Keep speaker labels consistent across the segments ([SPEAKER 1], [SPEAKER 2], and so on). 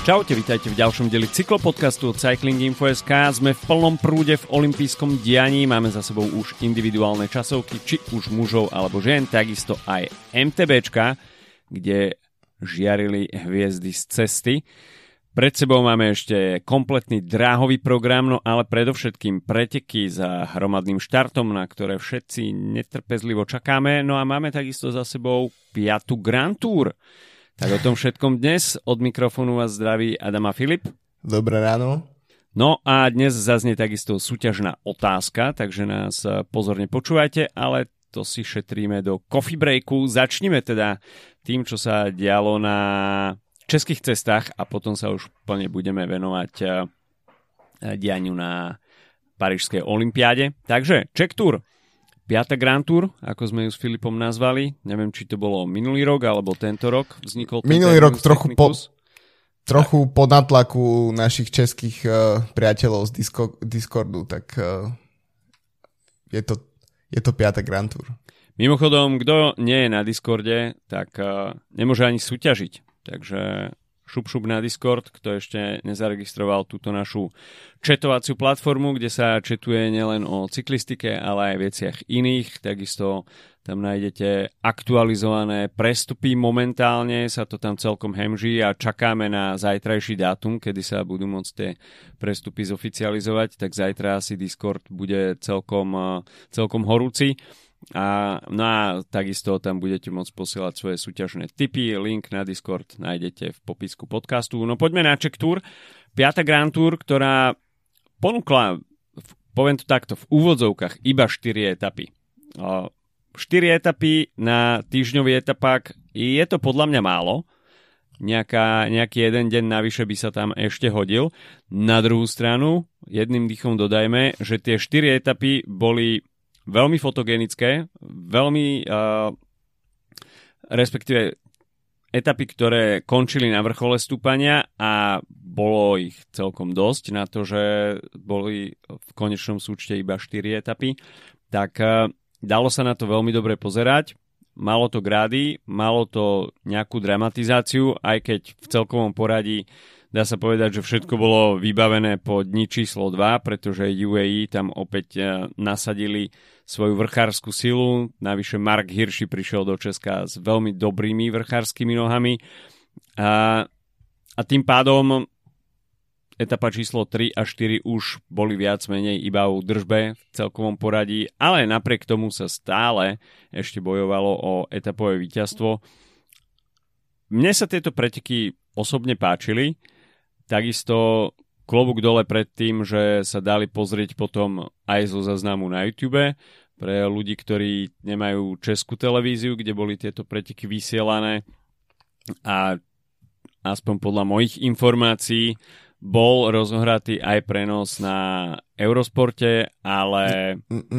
[SPEAKER 1] Čaute, vítajte v ďalšom dieli cyklopodcastu od Cycling Info.sk. Sme v plnom prúde v olympijskom dianí, máme za sebou už individuálne časovky, či už mužov alebo žien, takisto aj MTBčka, kde žiarili hviezdy z cesty. Pred sebou máme ešte kompletný dráhový program, no ale predovšetkým preteky za hromadným štartom, na ktoré všetci netrpezlivo čakáme. No a máme takisto za sebou 5. Grand Tour. Tak o tom všetkom dnes. Od mikrofónu vás zdraví Adam a Filip.
[SPEAKER 2] Dobré ráno.
[SPEAKER 1] No a dnes zaznie takisto súťažná otázka, takže nás pozorne počúvajte, ale to si šetríme do coffee breaku. Začneme teda tým, čo sa dialo na českých cestách a potom sa už plne budeme venovať dianiu na Parížskej olympiáde. Takže Czech Tour, 5. Grand Tour, ako sme ju s Filipom nazvali. Neviem, či to bolo minulý rok alebo tento rok vznikol.
[SPEAKER 2] Minulý rok trochu po natlaku našich českých priateľov z Discordu, tak je to 5. Grand Tour. Mimochodom,
[SPEAKER 1] kto nie je na Discorde, tak nemôže ani súťažiť. Takže šup na Discord, kto ešte nezaregistroval túto našu četovaciu platformu, kde sa četuje nielen o cyklistike, ale aj veciach iných. Takisto tam nájdete aktualizované prestupy. Momentálne sa to tam celkom hemží a čakáme na zajtrajší dátum, kedy sa budú môcť tie prestupy zoficializovať. Tak zajtra asi Discord bude celkom horúci. A takisto tam budete môcť posielať svoje súťažné tipy. Link na Discord nájdete v popisku podcastu. No poďme na Czech Tour. 5. Grand Tour, ktorá ponúkla, poviem to takto, v úvodzovkách iba 4 etapy. 4 etapy na týždňový etapák, je to podľa mňa málo. Nejaký jeden deň navyše by sa tam ešte hodil. Na druhú stranu, jedným dýchom dodajme, že tie 4 etapy boli veľmi fotogenické, veľmi respektíve etapy, ktoré končili na vrchole stúpania a bolo ich celkom dosť na to, že boli v konečnom súčte iba 4 etapy, tak dalo sa na to veľmi dobre pozerať. Malo to grády, malo to nejakú dramatizáciu, aj keď v celkovom poradí dá sa povedať, že všetko bolo vybavené po dni číslo 2, pretože UAE tam opäť nasadili svoju vrchárskú silu. Navyše Mark Hirschi prišiel do Česka s veľmi dobrými vrchárskymi nohami. A tým pádom etapa číslo 3 a 4 už boli viac menej iba o držbe v celkovom poradí, ale napriek tomu sa stále ešte bojovalo o etapové víťazstvo. Mne sa tieto preteky osobne páčili. Takisto klobúk dole pred tým, že sa dali pozrieť potom aj zo záznamu na YouTube pre ľudí, ktorí nemajú českú televíziu, kde boli tieto preteky vysielané. A aspoň podľa mojich informácií bol rozohratý aj prenos na Eurosporte, ale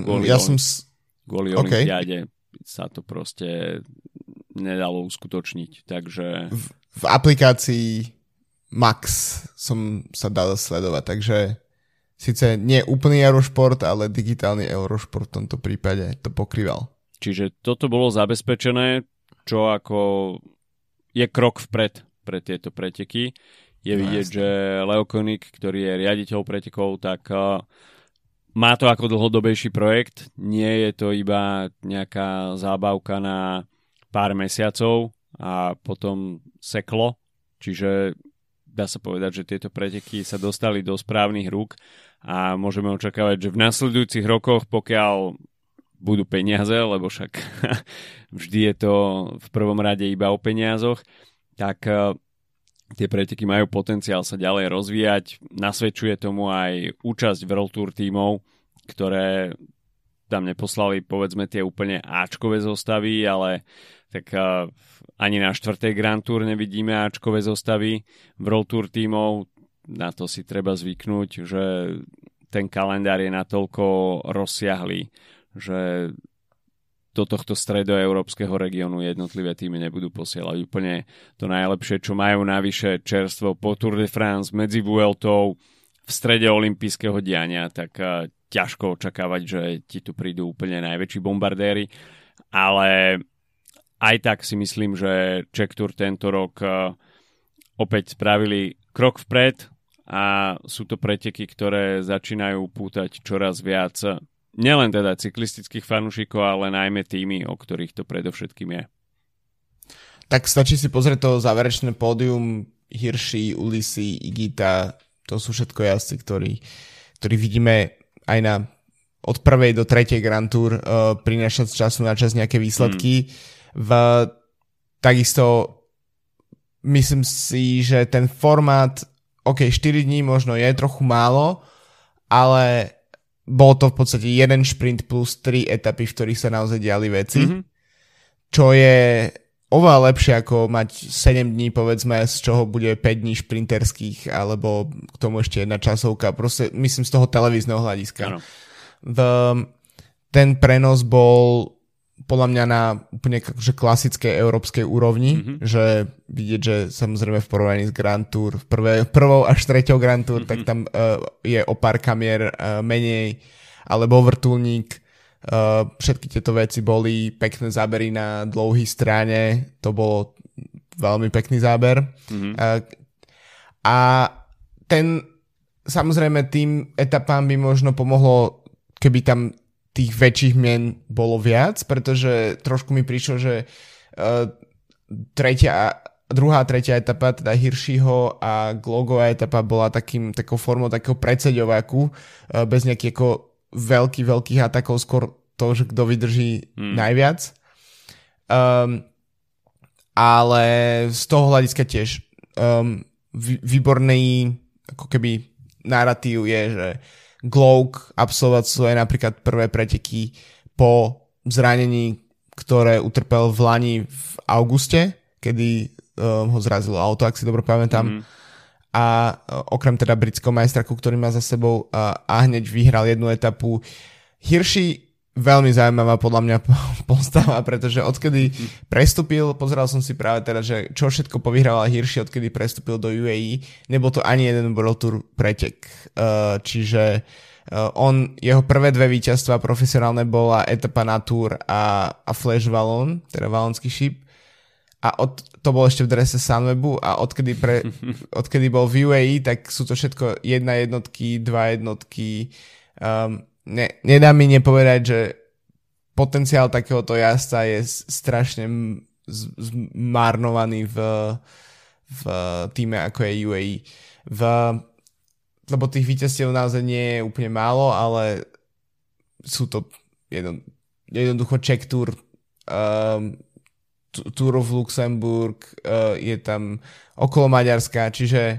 [SPEAKER 1] kvôli olympiáde sa to proste nedalo uskutočniť. Takže
[SPEAKER 2] v aplikácii Max som sa dal sledovať, takže síce nie úplný Eurošport, ale digitálny Eurošport v tomto prípade to pokrýval.
[SPEAKER 1] Čiže toto bolo zabezpečené, čo ako je krok vpred pre tieto preteky. Je vidieť, že Leo Koenig, ktorý je riaditeľ pretekov, tak má to ako dlhodobejší projekt. Nie je to iba nejaká zábavka na pár mesiacov a potom seklo. Čiže dá sa povedať, že tieto preteky sa dostali do správnych rúk a môžeme očakávať, že v nasledujúcich rokoch, pokiaľ budú peniaze, lebo však vždy je to v prvom rade iba o peniazoch, tak tie preteky majú potenciál sa ďalej rozvíjať. Nasvedčuje tomu aj účasť World Tour tímov, ktoré tam neposlali povedzme tie úplne áčkové zostavy, ale tak ani na 4. Grand Tour nevidíme áčkové zostavy World Tour tímov. Na to si treba zvyknúť, že ten kalendár je natoľko rozsiahlý, že do tohto stredoeurópskeho regiónu jednotlivé týmy nebudú posielať úplne to najlepšie, čo majú navyše čerstvo po Tour de France, medzi Vueltou, v strede olympijského diania, tak ťažko očakávať, že ti tu prídu úplne najväčší bombardéri, ale aj tak si myslím, že Czech Tour tento rok opäť spravili krok vpred a sú to preteky, ktoré začínajú pútať čoraz viac nielen teda cyklistických fanúšikov, ale najmä tými, o ktorých to predovšetkým je.
[SPEAKER 2] Tak stačí si pozrieť to záverečné pódium. Hirschi, Ulissi, Higuita, to sú všetko jazdci, ktorí vidíme aj od prvej do tretej Grand Tour prinášať z času na čas nejaké výsledky. Takisto myslím si, že ten formát 4 dní možno je trochu málo, ale bol to v podstate jeden šprint plus 3 etapy, v ktorých sa naozaj diali veci, čo je oveľa lepšie ako mať 7 dní, povedzme, z čoho bude 5 dní šprinterských, alebo k tomu ešte jedna časovka. Proste myslím z toho televízneho hľadiska. Ten prenos bol podľa mňa na úplne klasickej európskej úrovni, že vidieť, že samozrejme v porovnaní s Grand Tour, prvou až treťou Grand Tour, tak tam je o pár kamier menej, alebo vrtuľník. Všetky tieto veci boli pekné zábery na dlouhý strane, to bolo veľmi pekný záber. A samozrejme tým etapám by možno pomohlo, keby tam tých väčších mien bolo viac, pretože trošku mi prišlo, že druhá a tretia etapa, teda Hirschiho a Glogová etapa bola takou formou takého predseďováku, bez nejakých ako veľkých atakov, skôr to, že kto vydrží najviac. Ale z toho hľadiska tiež výborný ako keby narratív je, že Glouk absolvoval svoje napríklad prvé preteky po zranení, ktoré utrpel v Lani v auguste, kedy ho zrazilo auto, ak si dobre pamätám. A okrem teda britského majstraku, ktorý má za sebou a hneď vyhral jednu etapu. Hirschi veľmi zaujímavá podľa mňa postava, pretože odkedy prestúpil, pozeral som si práve teda, že čo všetko povyhrával Hirschi, odkedy prestúpil do UAE, nebol to ani jeden World Tour pretek. Čiže jeho prvé dve víťazstvá profesionálne bola etapa na Tour a Flash Wallon, teda Valonský šíp. A to bol ešte v drese Sunwebu a odkedy bol v UAE, tak sú to všetko 1 jednotky, 2 jednotky. Nedá mi nepovedať, že potenciál takéhoto jazdca je strašne zmarnovaný v týme ako je UAE. Lebo tých víťazstiev naozaj nie je úplne málo, ale sú to jednoducho Czech Tour, Tour of Luxemburg, je tam okolo Maďarska, čiže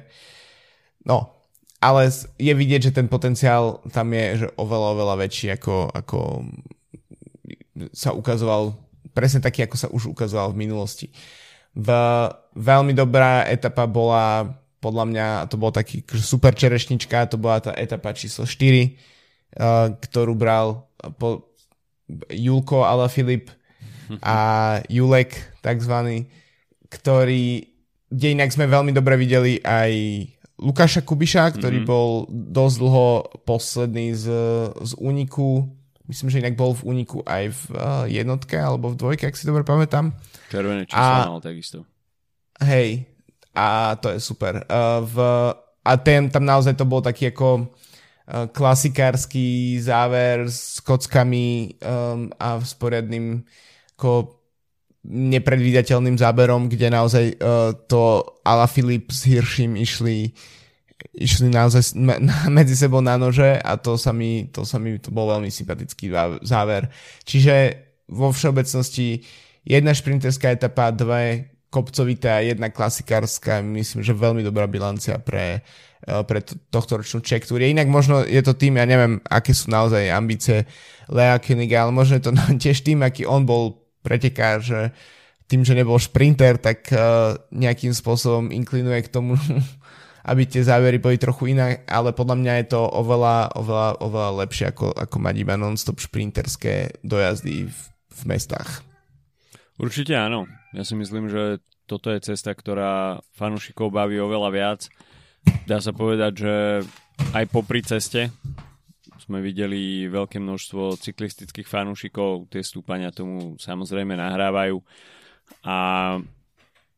[SPEAKER 2] ale je vidieť, že ten potenciál tam je že oveľa väčší, ako sa ukazoval, presne taký, ako sa už ukazoval v minulosti. Veľmi dobrá etapa bola, podľa mňa, to bol taký super čerešnička, to bola tá etapa číslo 4, ktorú bral Julko Alaphilippe a Julek takzvaný, kde inak sme veľmi dobre videli aj Lukáša Kubiša, ktorý bol dosť dlho posledný z úniku. Myslím, že inak bol v úniku aj v jednotke alebo v dvojke, ak si dobre pamätám.
[SPEAKER 1] Červené číslo mal takisto.
[SPEAKER 2] Hej, a to je super. Tam naozaj to bol taký ako klasikársky záver s kockami a s poriadnym ako nepredvídateľným záberom, kde naozaj to Alaphilippe s Hirschim išli naozaj medzi sebou na nože a to bol veľmi sympatický záver. Čiže vo všeobecnosti jedna šprinterská etapa, 2 kopcovité a jedna klasikárska, myslím, že veľmi dobrá bilancia pre tohtoročnú Czech Tour. Inak možno je to tým, ja neviem, aké sú naozaj ambície Lea Königa, ale možno je to tiež tým, aký on bol pretekár, že tým, že nebol šprinter, tak nejakým spôsobom inklinuje k tomu, aby tie závery boli trochu iné, ale podľa mňa je to oveľa lepšie ako mať iba non-stop šprinterské dojazdy v mestách.
[SPEAKER 1] Určite áno. Ja si myslím, že toto je cesta, ktorá fanúšikov baví oveľa viac. Dá sa povedať, že aj popri ceste sme videli veľké množstvo cyklistických fanúšikov, tie stúpania tomu samozrejme nahrávajú a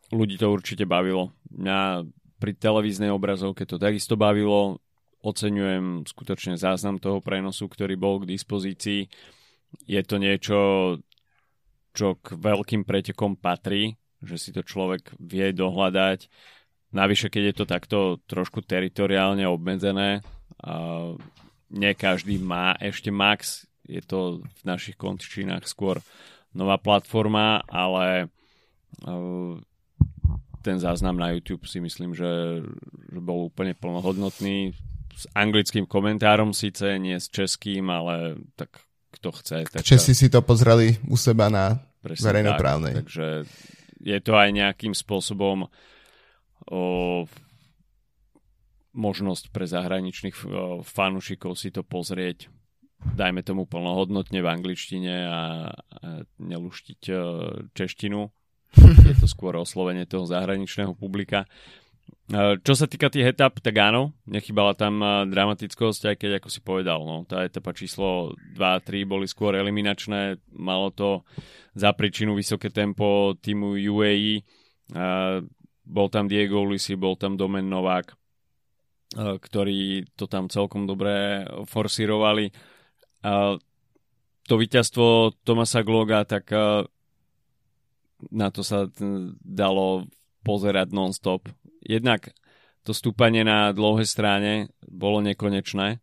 [SPEAKER 1] ľudí to určite bavilo. Mňa pri televíznej obrazovke to takisto bavilo. Oceňujem skutočne záznam toho prenosu, ktorý bol k dispozícii. Je to niečo, čo k veľkým pretekom patrí, že si to človek vie dohľadať. Navyše, keď je to takto trošku teritoriálne obmedzené, nie každý má ešte Max, je to v našich končinách skôr nová platforma, ale ten záznam na YouTube si myslím, že bol úplne plnohodnotný, s anglickým komentárom síce, nie s českým, ale tak kto chce. Tak
[SPEAKER 2] Česi si to pozreli u seba na verejnoprávnej.
[SPEAKER 1] Takže je to aj nejakým spôsobom možnosť pre zahraničných fanúšikov si to pozrieť, dajme tomu plnohodnotne v angličtine a neluštiť češtinu. Je to skôr oslovenie toho zahraničného publika. Čo sa týka tých etap, tak áno, nechybala tam dramatickosť, aj keď, ako si povedal, no, tá etapa číslo 2 a 3 boli skôr eliminačné, malo to za príčinu vysoké tempo týmu UAE, bol tam Diego Ulissi, bol tam Domen Novák, ktorí to tam celkom dobre forsírovali. To víťazstvo Thomasa Gloga, tak na to sa dalo pozerať non-stop. Jednak to stúpanie na dlhé strane bolo nekonečné.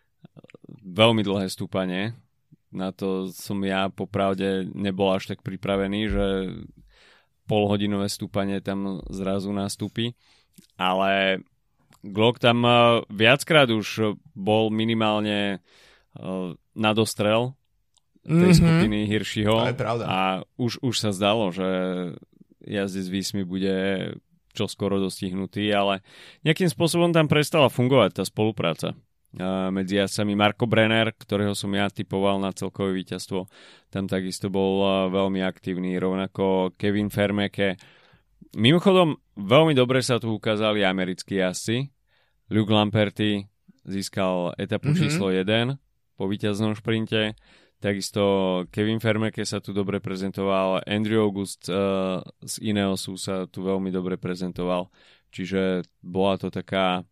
[SPEAKER 1] Veľmi dlhé stúpanie. Na to som ja popravde nebol až tak pripravený, že polhodinové stúpanie tam zrazu nastúpi. Ale Glock tam viackrát už bol minimálne nadostrel tej skupiny Hirschiho. A už sa zdalo, že jazdec Vismy bude čoskoro dostihnutý, ale nejakým spôsobom tam prestala fungovať tá spolupráca medzi jazdcami. Marco Brenner, ktorého som ja typoval na celkové víťazstvo, tam takisto bol veľmi aktívny, rovnako Kevin Vermeeke. Mimochodom, veľmi dobre sa tu ukázali americkí jazdci. Luke Lamperty získal etapu číslo 1 po víťaznom šprinte. Takisto Kevin Vermeeke sa tu dobre prezentoval, Andrew August z Ineosu sa tu veľmi dobre prezentoval, čiže bola to taká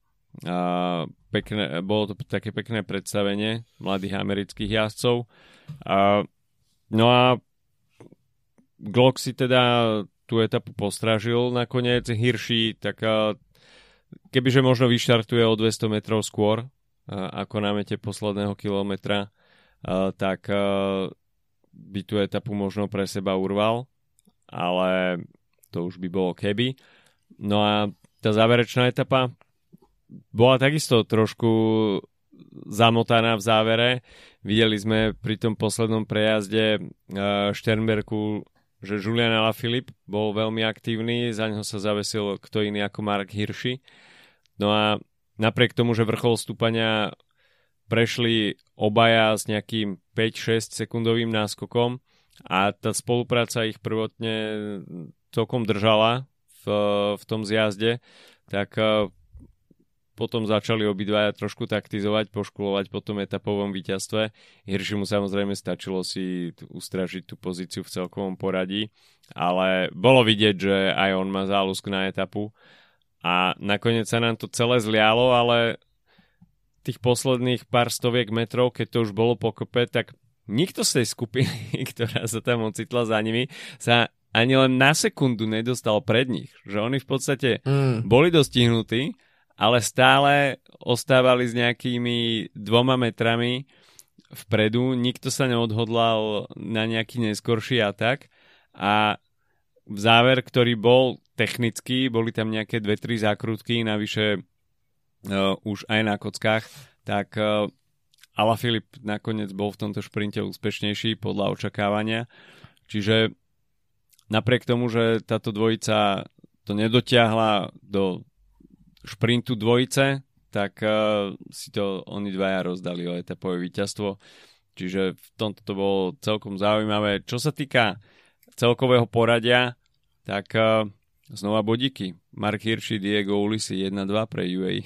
[SPEAKER 1] bolo to také pekné predstavenie mladých amerických jazdcov. No a Glock si teda tú etapu postrážil nakoniec. Hirschi, tak kebyže možno vyštartuje o 200 metrov skôr ako na mete posledného kilometra, tak by tú etapu možno pre seba urval, ale to už by bolo keby. No a tá záverečná etapa bola takisto trošku zamotaná v závere. Videli sme pri tom poslednom prejazde Sternbergu, že Julian Alaphilippe bol veľmi aktívny, za neho sa zavesil kto iný ako Mark Hirschi. No a napriek tomu, že vrchol stúpania prešli obaja s nejakým 5-6 sekundovým náskokom a tá spolupráca ich prvotne celkom držala v tom zjazde, tak potom začali obidvaja trošku taktizovať, poškulovať po tom etapovom víťazstve. Hirschimu samozrejme stačilo si ustražiť tú pozíciu v celkovom poradí, ale bolo vidieť, že aj on má záľusk na etapu a nakoniec sa nám to celé zlialo, ale tých posledných pár stoviek metrov, keď to už bolo pokope, tak nikto z tej skupiny, ktorá sa tam ocitla za nimi, sa ani len na sekundu nedostal pred nich. Že oni v podstate boli dostihnutí, ale stále ostávali s nejakými 2 metrami vpredu. Nikto sa neodhodlal na nejaký neskorší atak a v záver, ktorý bol technický, boli tam nejaké 2-3 zákrutky, navyše už aj na kockách, tak Alaphilippe nakoniec bol v tomto šprinte úspešnejší podľa očakávania. Čiže napriek tomu, že táto dvojica to nedotiahla do šprintu dvojice, tak si to oni dvaja rozdali o etapové víťazstvo. Čiže v tomto to bolo celkom zaujímavé. Čo sa týka celkového poradia, tak znova bodíky. Mark Hirschi, Diego Ulissi 1-2 pre UAE.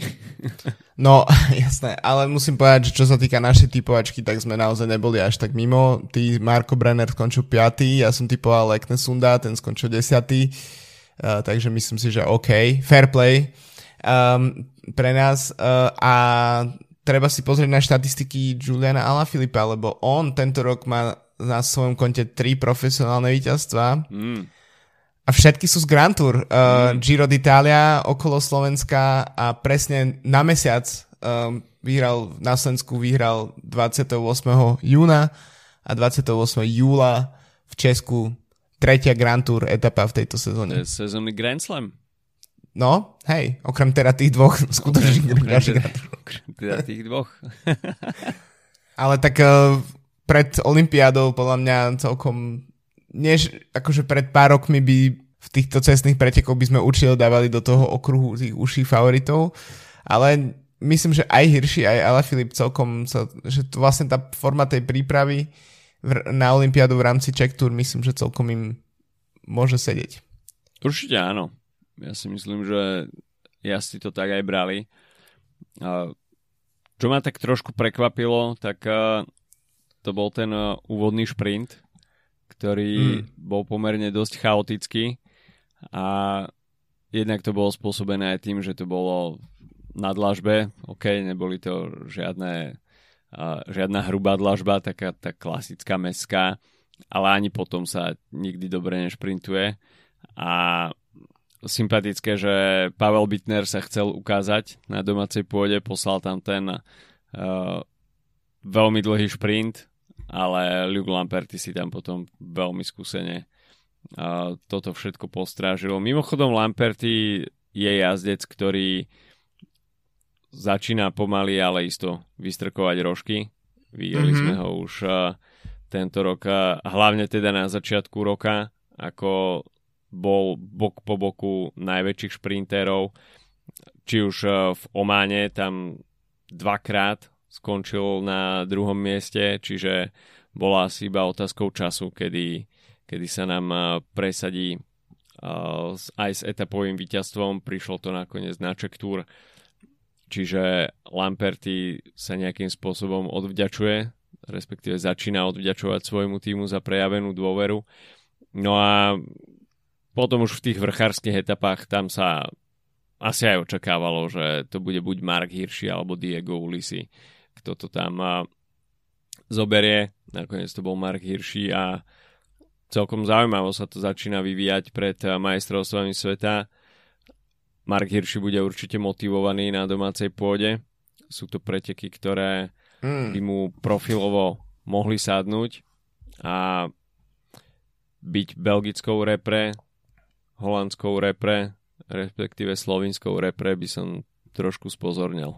[SPEAKER 2] No, jasné, ale musím povedať, že čo sa týka našej typovačky, tak sme naozaj neboli až tak mimo. Ty, Marco Brenner skončil 5. Ja som typoval Leknesunda, ten skončil 10. takže myslím si, že OK, fair play pre nás a treba si pozrieť na štatistiky Juliana Alaphilippa, lebo on tento rok má na svojom konte 3 profesionálne víťazstvá a všetky sú z Grand Tour. Giro d'Italia okolo Slovenska a presne na mesiac na Slovensku vyhral 28. júna a 28. júla v Česku tretia Grand Tour etapa v tejto sezóne.
[SPEAKER 1] To je sezónny Grand Slam.
[SPEAKER 2] No, hej, okrem teda tých dvoch skutočných
[SPEAKER 1] teda tých dvoch.
[SPEAKER 2] Ale tak pred olympiádou podľa mňa celkom akože pred pár rokmi by v týchto cestných pretekoch by sme určite dávali do toho okruhu tých užších favoritov, ale myslím, že aj Hirschi, aj Alaphilippe celkom že to vlastne tá forma tej prípravy na olympiádu v rámci Czech Tour myslím, že celkom im môže sedieť.
[SPEAKER 1] Určite áno. Ja si myslím, že jazdci to tak aj brali. Čo ma tak trošku prekvapilo, tak to bol ten úvodný šprint, ktorý bol pomerne dosť chaotický a jednak to bolo spôsobené aj tým, že to bolo na dlažbe. OK, neboli to žiadna hrubá dlažba, taká tá klasická mestská, ale ani potom sa nikdy dobre nešprintuje a sympatické, že Pavel Bittner sa chcel ukázať na domácej pôde, poslal tam ten veľmi dlhý šprint, ale Luke Lamperti si tam potom veľmi skúsene toto všetko postrážil. Mimochodom Lamperti je jazdec, ktorý začína pomaly, ale isto vystrkovať rožky. Videli sme ho už tento rok, hlavne teda na začiatku roka, ako bol bok po boku najväčších šprintérov. Či už v Ománe, tam 2-krát skončil na 2. mieste, čiže bola asi iba otázkou času, kedy sa nám presadí aj s etapovým víťazstvom. Prišlo to nakoniec na Czech Tour. Čiže Lamperti sa nejakým spôsobom odvďačuje, respektíve začína odvďačovať svojmu týmu za prejavenú dôveru. No a potom už v tých vrchárskych etapách tam sa asi aj očakávalo, že to bude buď Mark Hirschi alebo Diego Ulissi, kto to tam zoberie. Nakoniec to bol Mark Hirschi a celkom zaujímavo sa to začína vyvíjať pred majstrovstvami sveta. Mark Hirschi bude určite motivovaný na domácej pôde. Sú to preteky, ktoré by mu profilovo mohli sadnúť a byť belgickou repre, holandskou repre, respektíve slovinskou repre by som trošku spozornil.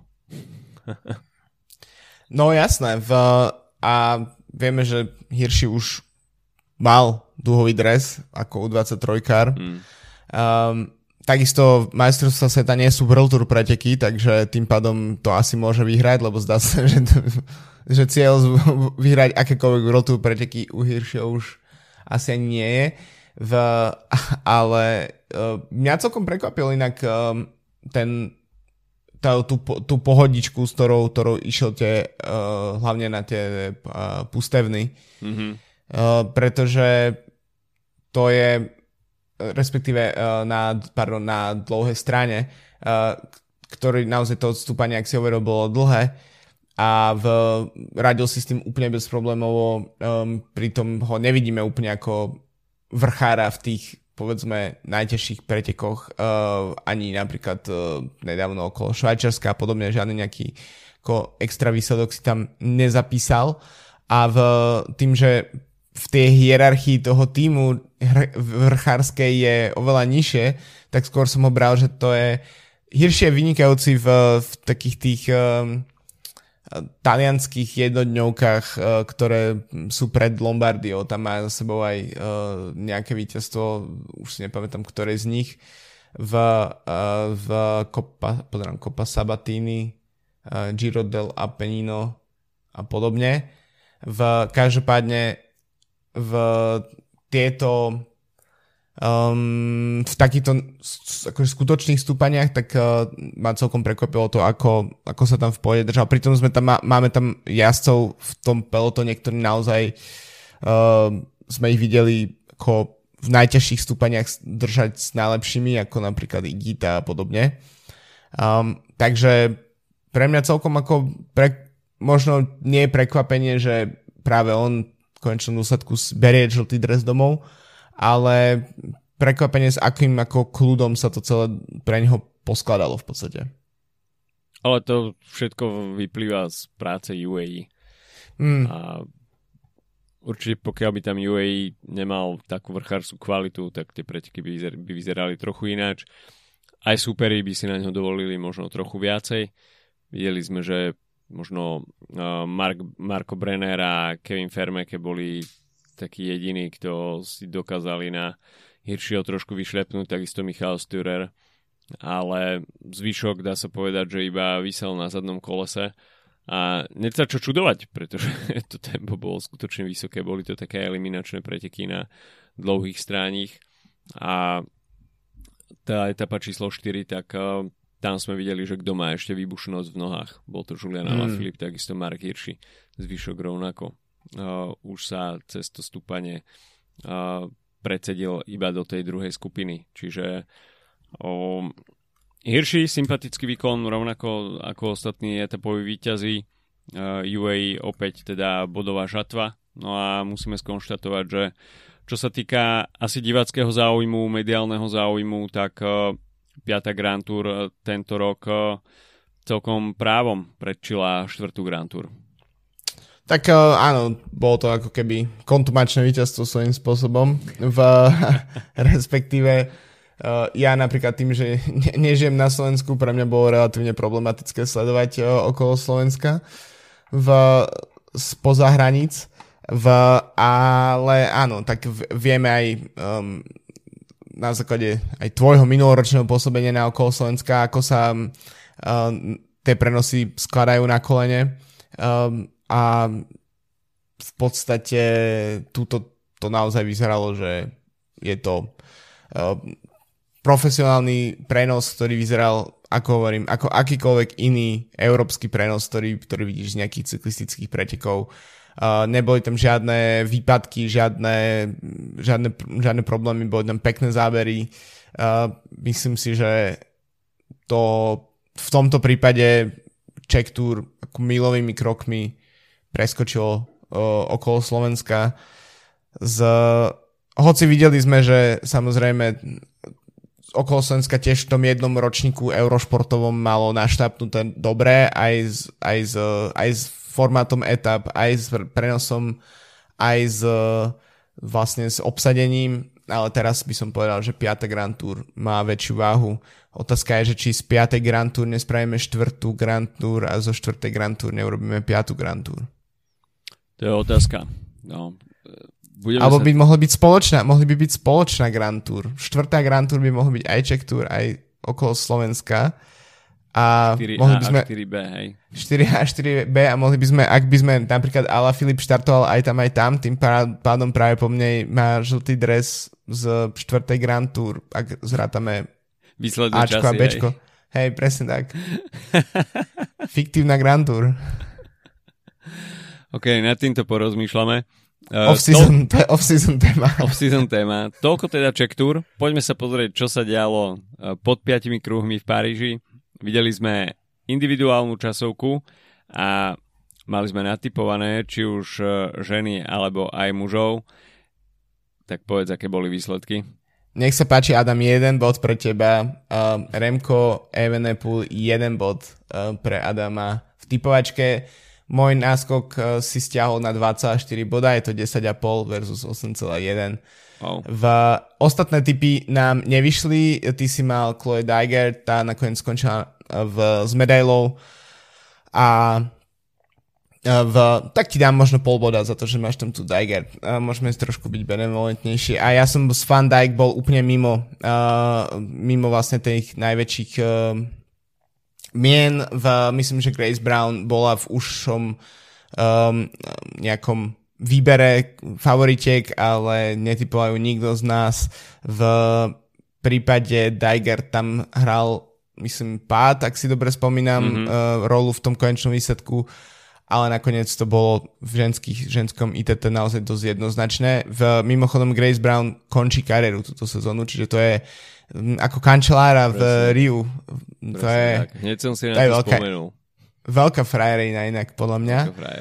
[SPEAKER 2] No jasné. A vieme, že Hirschi už mal dúhový dres ako U23-kár. Takisto majstrovstvá sveta nie sú World Tour preteky, takže tým pádom to asi môže vyhrať, lebo zdá sa, že cieľ vyhrať akékoľvek World Tour preteky u Hirschiho už asi ani nie je. Ale mňa celkom prekvapil inak tú pohodičku, s ktorou išiel hlavne na tie pustevny. Pretože to je respektíve na dlouhé strane, ktorý naozaj to odstúpanie, ak si hovoril, bolo dlhé a radil si s tým úplne bez problémov, pritom ho nevidíme úplne ako vrchára v tých, povedzme, najťažších pretekoch, ani napríklad nedávno okolo Švajčiarska a podobne, žiadny nejaký ako extra výsledok si tam nezapísal a tým, že v tej hierarchii toho týmu vrchárskej je oveľa nižšie, tak skôr som ho bral, že to je Hirschi je vynikajúci v takých tých talianských jednodňovkách, ktoré sú pred Lombardiou. Tam má za sebou aj nejaké víťazstvo, už si nepamätám, ktoré z nich, v Coppa Sabatini, Giro del Appennino a podobne. Každopádne v tieto v takýchto akože skutočných stúpaniach, tak ma celkom prekvapilo to, ako sa tam v pohode držal. Pritom máme tam jazdcov v tom pelotone, ktorí naozaj sme ich videli ako v najťažších stúpaniach držať s najlepšími, ako napríklad Igita a podobne. Takže pre mňa celkom ako možno nie je prekvapenie, že práve on v konečnom dôsledku berie žltý dres domov, ale prekvapenie s akým ako kľudom sa to celé pre neho poskladalo v podstate.
[SPEAKER 1] Ale to všetko vyplýva z práce UAE. A určite pokiaľ by tam UAE nemal takú vrchárskú kvalitu, tak tie preteky by vyzerali trochu ináč. Aj súperi by si na ňo dovolili možno trochu viacej. Videli sme, že možno Marco Brenner a Kevin Vermeeke boli takí jediní, kto si dokázali na Hirschiho trošku vyšľapnúť, takisto Michal Sturer. Ale zvyšok, dá sa povedať, že iba visel na zadnom kolese a neca čo čudovať, pretože to tempo bolo skutočne vysoké, boli to také eliminačné preteky na dlouhých stráních a tá etapa číslo 4, tak tam sme videli, že kto má ešte výbušnosť v nohách. Bol to Julian Alaphilippe, takisto Mark Hirschi, zvyšok rovnako. Už sa cez to stúpanie predsedil iba do tej druhej skupiny, čiže Hirschi, sympatický výkon, rovnako ako ostatní etapoví víťazi. UAE opäť teda bodová žatva. No a musíme skonštatovať, že čo sa týka asi diváckeho záujmu, mediálneho záujmu, tak 5. Grand Tour tento rok celkom právom predčila 4. Grand Tour.
[SPEAKER 2] Tak áno, bolo to ako keby kontumačné víťazstvo svojím spôsobom, respektíve ja napríklad tým, že nežijem na Slovensku, pre mňa bolo relatívne problematické sledovať okolo Slovenska spoza hraníc, ale áno, tak vieme aj na základe aj tvojho minuloročného pôsobenia na okolo Slovenska, ako sa tie prenosy skladajú na kolene a v podstate to naozaj vyzeralo, že je to profesionálny prenos, ktorý vyzeral, ako hovorím, ako akýkoľvek iný európsky prenos, ktorý vidíš z nejakých cyklistických pretekov. Neboli tam žiadne výpadky, žiadne problémy, boli tam pekné zábery. Myslím si, že to v tomto prípade Czech Tour ako milovými krokmi preskočilo okolo Slovenska. Hoci videli sme, že samozrejme okolo Slovenska tiež v tom jednom ročníku eurošportovom malo naštápnuté dobre, aj s formátom etap, aj s prenosom, aj vlastne s obsadením, ale teraz by som povedal, že 5. Grand Tour má väčšiu váhu. Otázka je, že či z 5. Grand Tour nespravíme 4. Grand Tour a zo 4. Grand Tour neurobíme 5. Grand Tour.
[SPEAKER 1] To je otázka. No.
[SPEAKER 2] Alebo by mohli by byť spoločná Grand Tour. 4. Grand Tour by mohol byť aj Czech Tour, aj okolo Slovenska. A
[SPEAKER 1] 4A
[SPEAKER 2] mohli by sme,
[SPEAKER 1] a 4B, hej.
[SPEAKER 2] 4A a 4B a mohli by sme, ak by sme napríklad Alaphilippe štartoval aj tam, tým pádom práve po mne má žltý dres z 4. Grand Tour, ak zrátame
[SPEAKER 1] výsledné
[SPEAKER 2] Ačko
[SPEAKER 1] časy,
[SPEAKER 2] a Bčko. Hej, presne tak. Fiktívna Grand Tour.
[SPEAKER 1] OK, nad týmto porozmýšľame.
[SPEAKER 2] Off-season téma.
[SPEAKER 1] Off-season téma. Toľko teda Czech Tour. Poďme sa pozrieť, čo sa dialo pod 5 kruhmi v Paríži. Videli sme individuálnu časovku a mali sme natipované či už ženy alebo aj mužov. Tak povedz, aké boli výsledky.
[SPEAKER 2] Nech sa páči, Adam, 1 bod pre teba. Remco Evenepoel 1 bod pre Adama v typovačke. Môj náskok si stiahol na 24 boda, je to 10,5 versus 8,1.
[SPEAKER 1] Wow.
[SPEAKER 2] Ostatné tipy nám nevyšli, ty si mal Chloe Dygert, tá nakoniec skončila s medailou a tak ti dám možno pol boda za to, že máš tam tu Dygert. Môžeme trošku byť benevolentnejší. A ja som s Van Dijk bol úplne mimo vlastne tých najväčších mien. Myslím, že Grace Brown bola v užšom nejakom výbere favoritiek, ale netypoval ju nikto z nás. V prípade Dygert tam hral, myslím, pád, ak si dobre spomínam, rolu v tom konečnom výsledku. ale nakoniec to bolo v ženskom ITT naozaj dosť jednoznačné. Mimochodom Grace Brown končí kariéru túto sezónu, čiže to je ako kančelára v Riu. To je,
[SPEAKER 1] hneď som si na to spomenul.
[SPEAKER 2] Veľká frajerina inak, podľa mňa.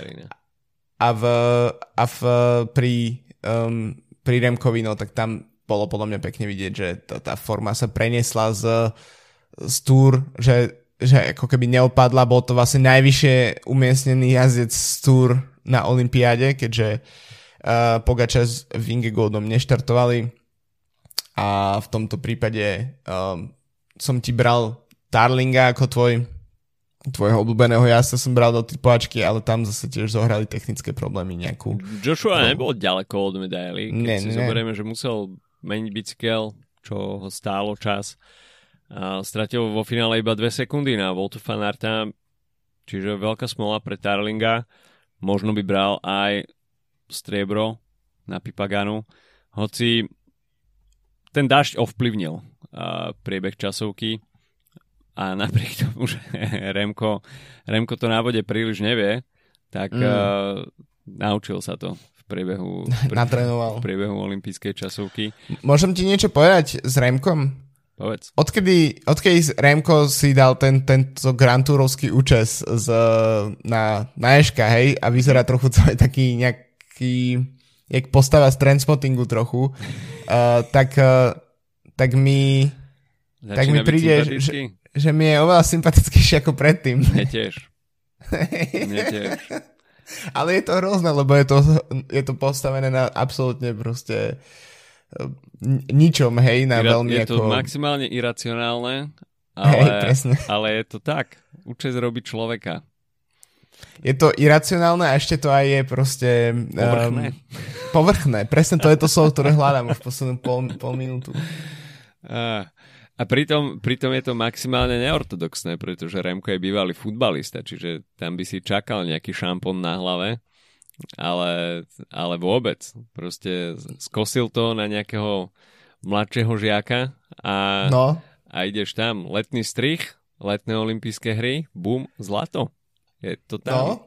[SPEAKER 2] Pri Remkovi, no tak tam bolo podľa mňa pekne vidieť, že tá forma sa preniesla z Tour, že ako keby neopadla, bol to vlastne najvyššie umiestnený jazdec z Tour na olympiáde, keďže Pogačar s Vingegaardom neštartovali a v tomto prípade som ti bral Darlinga ako tvojho obľúbeného jazdca som bral do typovačky, ale tam zase tiež zohrali technické problémy nejakú.
[SPEAKER 1] Joshua nebol ďaleko od medaily, keď si zoberieme, že musel meniť bicykel, čo ho stálo čas. Stratil vo finále iba 2 sekundy na Wout van Aerta, čiže veľká smola pre Darlinga. Možno by bral aj striebro na Pipaganu, hoci ten dážď ovplyvnil priebeh časovky a napriek tomu, že Remko to na vode príliš nevie, tak naučil sa to v priebehu olympijskej časovky.
[SPEAKER 2] Môžem ti niečo povedať s Remkom?
[SPEAKER 1] Povedz.
[SPEAKER 2] Odkedy Remko si dal tento Grand Tourovský účes na Eška, hej, a vyzerá trochu taký nejaký jak postava z Trainspottingu trochu, tak mi príde, že mi je oveľa sympatickejšie ako predtým.
[SPEAKER 1] Mne tiež.
[SPEAKER 2] Ale je to hrozné, lebo je to postavené na absolútne proste ničom, hej, na veľmi
[SPEAKER 1] je to
[SPEAKER 2] ako...
[SPEAKER 1] maximálne iracionálne, ale je to tak. Účes robí človeka.
[SPEAKER 2] Je to iracionálne a ešte to aj je proste... Povrchné. Presne to je to slovo, ktoré hľadám už poslednú pol minútu.
[SPEAKER 1] A pritom je to maximálne neortodoxné, pretože Remko je bývalý futbalista, čiže tam by si čakal nejaký šampón na hlave, ale vôbec. Proste skosil to na nejakého mladšieho žiaka a ideš tam. Letný strih, letné olympijské hry, bum, zlato. Je to tam.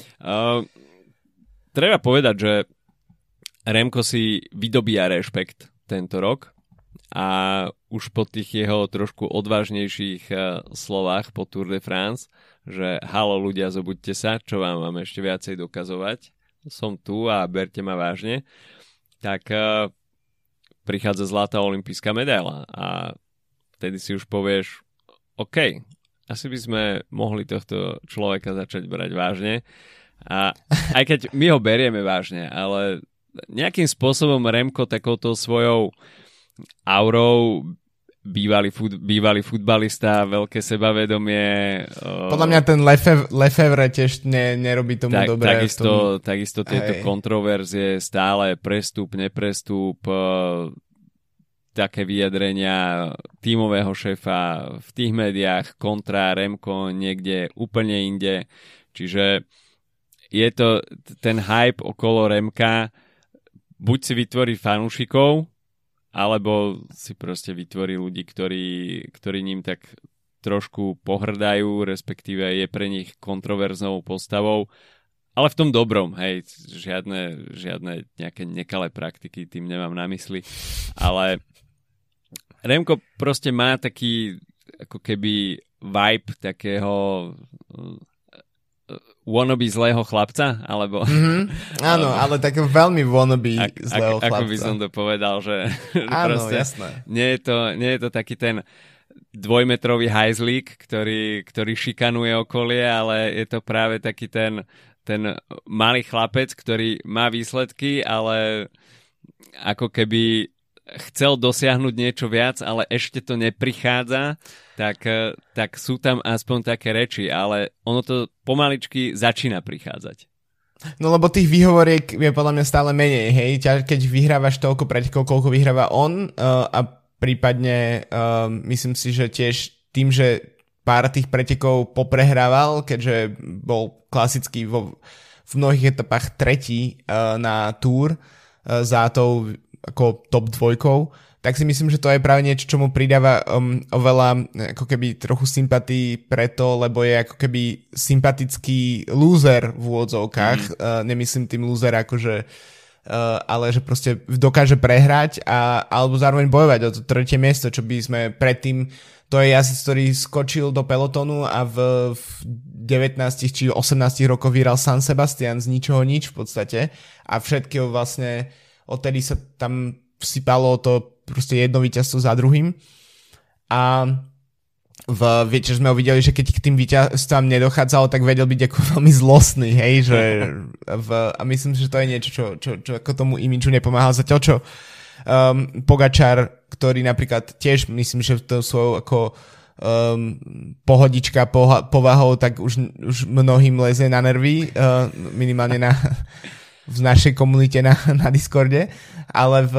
[SPEAKER 1] Treba povedať, že Remko si vydobíja rešpekt tento rok a už po tých jeho trošku odvážnejších slovách po Tour de France, že halo ľudia, zobuďte sa, čo vám mám ešte viacej dokazovať, som tu a berte ma vážne, tak prichádza zlatá olympijská medaila a vtedy si už povieš, OK, asi by sme mohli tohto človeka začať brať vážne a aj keď my ho berieme vážne, ale nejakým spôsobom Remko takouto svojou aurou bývalý futbalista, veľké sebavedomie.
[SPEAKER 2] Podľa mňa ten Lefevre tiež nerobí tomu dobre.
[SPEAKER 1] Takisto tieto kontroverzie, stále prestup, neprestup, také vyjadrenia tímového šéfa v tých médiách kontra Remko niekde úplne inde. Čiže je to ten hype okolo Remka, buď si vytvorí fanúšikov, alebo si proste vytvorí ľudí, ktorí ním tak trošku pohrdajú, respektíve je pre nich kontroverznou postavou, ale v tom dobrom, hej, žiadne nejaké nekalé praktiky, tým nemám na mysli, ale Remko proste má taký ako keby vibe takého wannabe zlého chlapca, alebo...
[SPEAKER 2] Áno, ale tak veľmi wannabe zlého chlapca.
[SPEAKER 1] Ako by som to povedal, že
[SPEAKER 2] áno,
[SPEAKER 1] proste
[SPEAKER 2] jasné.
[SPEAKER 1] Nie je to taký ten dvojmetrový hajzlík, ktorý šikanuje okolie, ale je to práve taký ten malý chlapec, ktorý má výsledky, ale ako keby chcel dosiahnuť niečo viac, ale ešte to neprichádza, tak sú tam aspoň také reči, ale ono to pomaličky začína prichádzať.
[SPEAKER 2] No lebo tých výhovoriek je podľa mňa stále menej, hej? Keď vyhrávaš toľko pretekov, koľko vyhráva on a prípadne myslím si, že tiež tým, že pár tých pretekov poprehrával, keďže bol klasicky v mnohých etapách tretí na Tour za tou ako top dvojkou, tak si myslím, že to je práve niečo, čo mu pridáva oveľa ako keby trochu sympatí preto, lebo je ako keby sympatický lúzer v úvodzovkách. Nemyslím tým lúzer akože ale že proste dokáže prehrať alebo zároveň bojovať o to tretie miesto, čo by sme predtým, to je jazdec, ktorý skočil do pelotonu a v 19 či 18 rokoch vyhral San Sebastian z ničoho nič v podstate a všetky vlastne odtedy sa tam vsypalo to proste jedno víťazstvo za druhým a viete, že sme ho videli, že keď k tým víťazstvám nedochádzalo, tak vedel byť ako veľmi zlostný, hej, že a myslím si, že to je niečo, čo ako tomu imidžu nepomáhal. Zatiaľ čo Pogačar, ktorý napríklad tiež myslím, že to svojou ako pohodička povahou, tak už mnohým leze na nervy, minimálne v našej komunite na Discorde, ale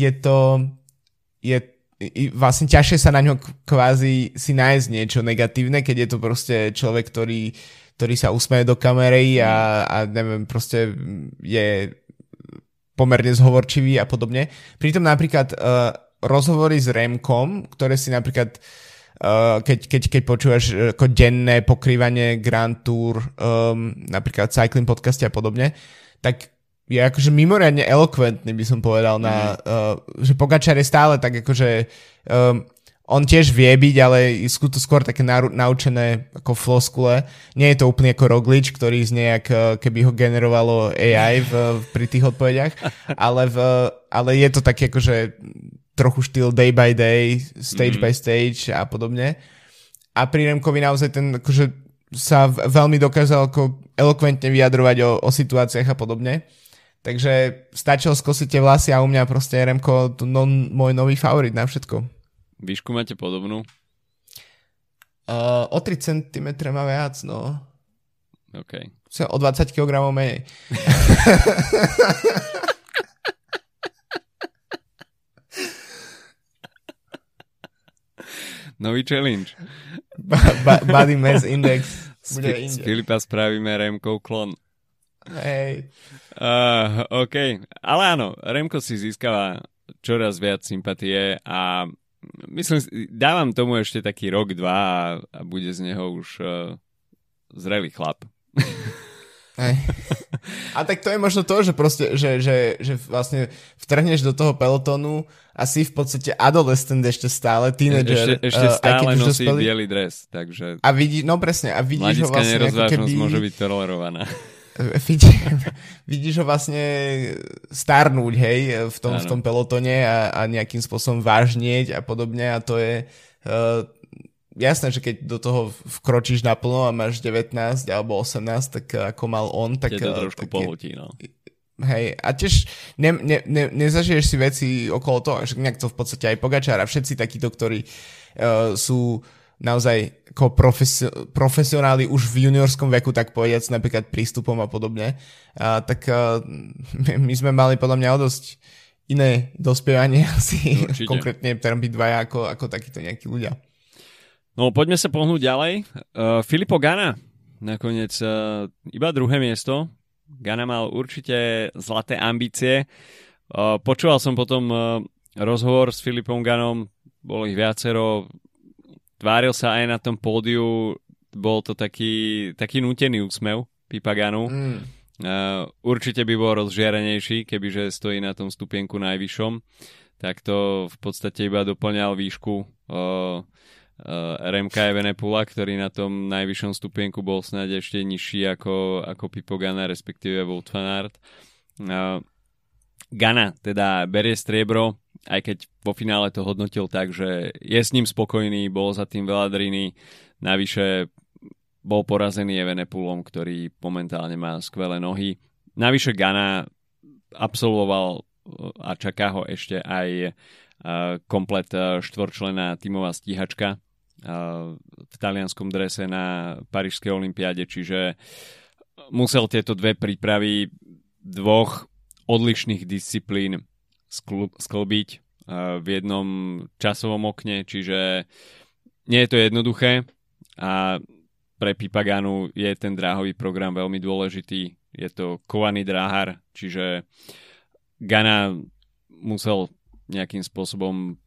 [SPEAKER 2] je vlastne ťažšie sa na ňo kvázi si nájsť niečo negatívne, keď je to proste človek, ktorý sa usmeje do kamery a neviem, proste je pomerne zhovorčivý a podobne. Pritom napríklad rozhovory s Remkom, ktoré si napríklad keď počúvaš ako denné pokrývanie Grand Tour, napríklad Cycling podcaste a podobne, tak je akože mimoriadne elokventný, by som povedal, že Pogačar je stále tak akože on tiež vie byť, ale sú to skôr také naučené ako floskule. Nie je to úplne ako Roglič, ktorý znie keby ho generovalo AI pri tých odpovediach, ale je to také akože trochu štýl day by day, stage by stage a podobne. A pri Remkovi naozaj ten akože sa veľmi dokázal ako elokventne vyjadrovať o situáciách a podobne. Takže stačilo skosiť tie vlasy a u mňa proste je Remko môj nový favorit na všetko.
[SPEAKER 1] Výšku máte podobnú?
[SPEAKER 2] O 3 cm má viac, no.
[SPEAKER 1] OK.
[SPEAKER 2] O 20 kg menej.
[SPEAKER 1] Nový challenge.
[SPEAKER 2] Body Mass Index.
[SPEAKER 1] Z Filipa spravíme Remkov klon.
[SPEAKER 2] Hej.
[SPEAKER 1] OK, ale áno, Remko si získava čoraz viac sympatie a myslím, dávam tomu ešte taký rok, dva a bude z neho už zrelý chlap.
[SPEAKER 2] Hej. A tak to je možno to, že proste, že vlastne vtrhneš do toho pelotonu a si v podstate adolescent ešte stále, teenager.
[SPEAKER 1] Ešte stále nosí biely dres, takže...
[SPEAKER 2] A vidíš, no presne, a vidíš ho vlastne
[SPEAKER 1] nerozvážnosť keby... môže byť tolerovaná.
[SPEAKER 2] Vidíš ho vlastne starnúť, hej, v tom pelotone a nejakým spôsobom vážnieť a podobne a to je jasné, že keď do toho vkročíš naplno a máš 19 alebo 18, tak ako mal on, tak...
[SPEAKER 1] Je to trošku pohutí, no.
[SPEAKER 2] Hej, a tiež nezažiješ si veci okolo toho, že nejak to v podstate aj Pogačar a všetci takíto, ktorí sú naozaj ako profesionáli už v juniorskom veku, tak povediac, napríklad prístupom a podobne, tak my sme mali podľa mňa o dosť iné dospievanie asi, konkrétne by dvaja ako takíto nejakí ľudia.
[SPEAKER 1] No poďme sa pohnúť ďalej. Filippo Ganna, nakoniec iba druhé miesto. Ganna mal určite zlaté ambície. Počúval som potom rozhovor s Filipom Gannom, bolo ich viacero, tváril sa aj na tom pódiu, bol to taký nútený úsmev Pipaganu. Určite by bol rozžiarenejší, kebyže stojí na tom stupienku najvyššom. Tak to v podstate iba doplňal výšku Remka Evenepoela, ktorý na tom najvyššom stupienku bol snáď ešte nižší ako Pippo Ganna, respektíve Wout van Aert. Ganna teda berie striebro, aj keď vo finále to hodnotil tak, že je s ním spokojný, bol za tým veľa driny, navyše bol porazený Evenepoelom, ktorý momentálne má skvelé nohy. Navyše Ganna absolvoval a čaká ho ešte aj komplet štvorčlenná tímová stíhačka v talianskom drese na Parížskej olympiáde, čiže musel tieto dve prípravy dvoch odlišných disciplín sklbiť v jednom časovom okne, čiže nie je to jednoduché a pre Pipaganu je ten dráhový program veľmi dôležitý. Je to kovaný dráhar, čiže Ganna musel nejakým spôsobom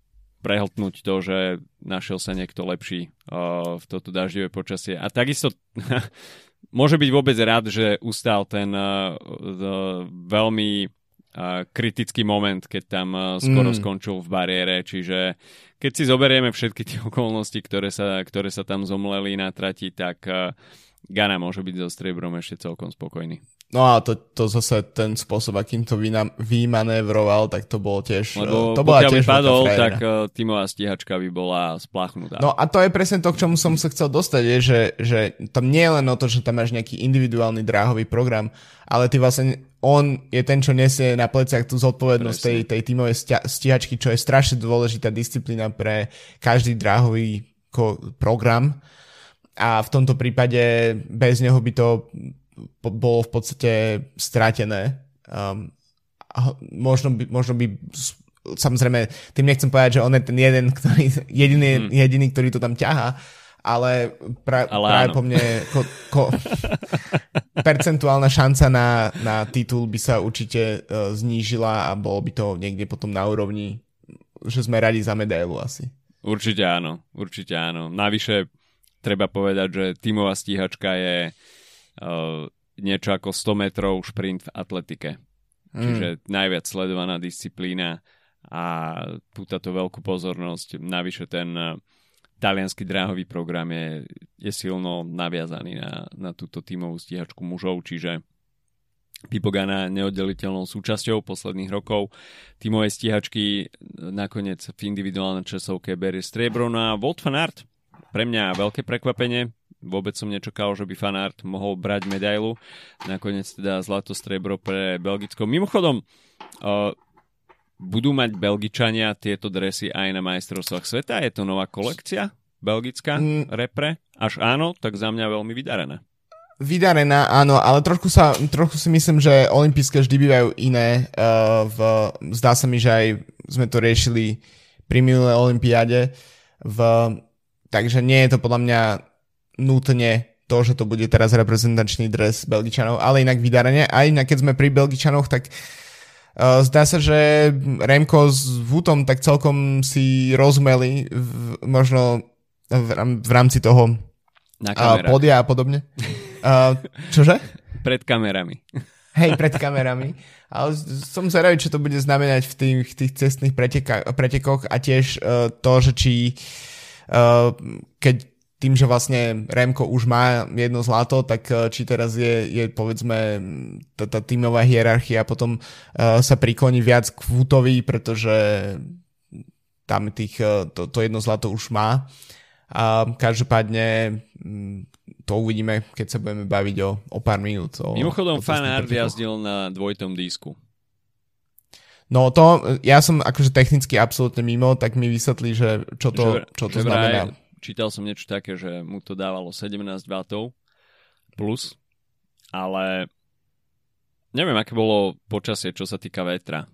[SPEAKER 1] prehltnúť to, že našiel sa niekto lepší v toto daždivé počasie. A takisto môže byť vôbec rád, že ustal ten veľmi kritický moment, keď tam skoro skončil v bariére. Čiže keď si zoberieme všetky tie okolnosti, ktoré sa tam zomleli na trati, tak Ganna môže byť so striebrom ešte celkom spokojný.
[SPEAKER 2] No a to zase ten spôsob, akým to vymanévroval, tak to bolo tiež...
[SPEAKER 1] Lebo
[SPEAKER 2] to bola
[SPEAKER 1] pokiaľ
[SPEAKER 2] tiež
[SPEAKER 1] by padol, tak tímová stíhačka by bola spláchnutá.
[SPEAKER 2] No a to je presne to, k čomu som sa chcel dostať, je, že tam nie je len o to, že tam máš nejaký individuálny dráhový program, ale ty vlastne, on je ten, čo nesie na pleciach tú zodpovednosť tej tímovej stíhačky, čo je strašne dôležitá disciplína pre každý dráhový program. A v tomto prípade bez neho by to bolo v podstate stratené. Možno by samozrejme, tým nechcem povedať, že on je ten jediný, ktorý to tam ťahá, ale práve po mne percentuálna šanca na titul by sa určite znížila a bolo by to niekde potom na úrovni, že sme radi za medailu asi.
[SPEAKER 1] Určite áno. Navyše treba povedať, že tímová stíhačka je niečo ako 100 metrov šprint v atletike. Čiže najviac sledovaná disciplína a púta to veľkú pozornosť. Navyše ten taliansky dráhový program je silno naviazaný na túto tímovú stíhačku mužov, čiže Pippo Ganna neoddeliteľnou súčasťou posledných rokov tímovej stíhačky. Nakoniec v individuálnej časovke berie striebro. No a Wout van Aert, pre mňa veľké prekvapenie. Vôbec som nečakal, že by Van Aert mohol brať medailu. Nakoniec teda zlato striebro pre Belgicko. Mimochodom, budú mať Belgičania tieto dresy aj na majstrovstvách sveta? Je to nová kolekcia belgická repre? Až áno, tak za mňa veľmi vydarená.
[SPEAKER 2] Vydarená, áno, ale trochu si myslím, že olympijské vždy bývajú iné. Zdá sa mi, že aj sme to riešili pri minulej olympiáde. Takže nie je to podľa mňa nutne to, že to bude teraz reprezentačný dres Belgičanov, ale inak vydarenie. A inak, keď sme pri Belgičanoch, tak zdá sa, že Remko s Woutom tak celkom si rozumeli možno v rámci toho podia a podobne. Čože?
[SPEAKER 1] Pred kamerami.
[SPEAKER 2] Hej, pred kamerami. Ale som zvedavý, čo to bude znamenať v tých cestných pretekoch a tiež to, že či keď tým, že vlastne Remko už má jedno zlato, tak či teraz je povedzme tá tímová hierarchia potom sa prikloní viac k Woutovi, pretože tam to jedno zlato už má. A každopádne to uvidíme, keď sa budeme baviť o pár minút.
[SPEAKER 1] Mimochodom, Van Aert jazdil na dvojitom disku.
[SPEAKER 2] No ja som akože technicky absolútne mimo, tak mi vysvetlí, že čo to znamená.
[SPEAKER 1] Čítal som niečo také, že mu to dávalo 17 W plus, ale neviem, aké bolo počasie, čo sa týka vetra.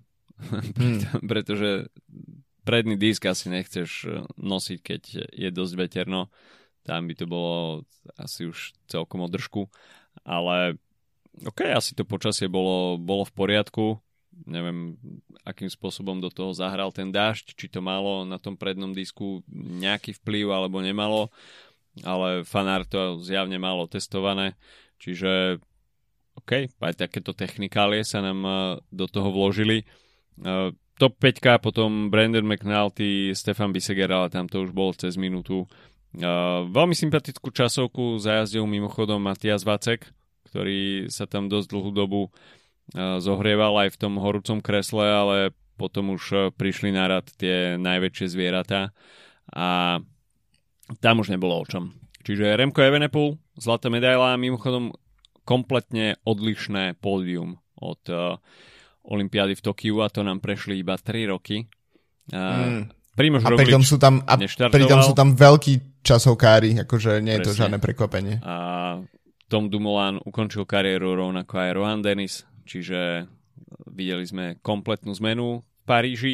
[SPEAKER 1] Pretože predný disk asi nechceš nosiť, keď je dosť veterno. Tam by to bolo asi už celkom o držku. Ale asi to počasie bolo v poriadku. Neviem, akým spôsobom do toho zahral ten dážď, či to malo na tom prednom disku nejaký vplyv alebo nemalo, ale Van Aert to zjavne malo testované, čiže aj takéto technikálie sa nám do toho vložili. Top 5, potom Brandon McNulty, Stefan Biseger, ale tam to už bolo cez minútu. Veľmi sympatickú časovku zajazdil mimochodom Matias Vacek, ktorý sa tam dosť dlhú dobu zohrieval aj v tom horúcom kresle, ale potom už prišli na rad tie najväčšie zvieratá a tam už nebolo o čom. Čiže Remco Evenepoel, zlatá medaila, mimochodom kompletne odlišné pódium od olympiády v Tokiu a to nám prešli iba 3 roky. Primož Roglič
[SPEAKER 2] pritom sú tam veľkí časovkári, akože nie je to žiadne prekvapenie.
[SPEAKER 1] A Tom Dumoulin ukončil kariéru rovnako aj Rohan Dennis, čiže videli sme kompletnú zmenu v Paríži.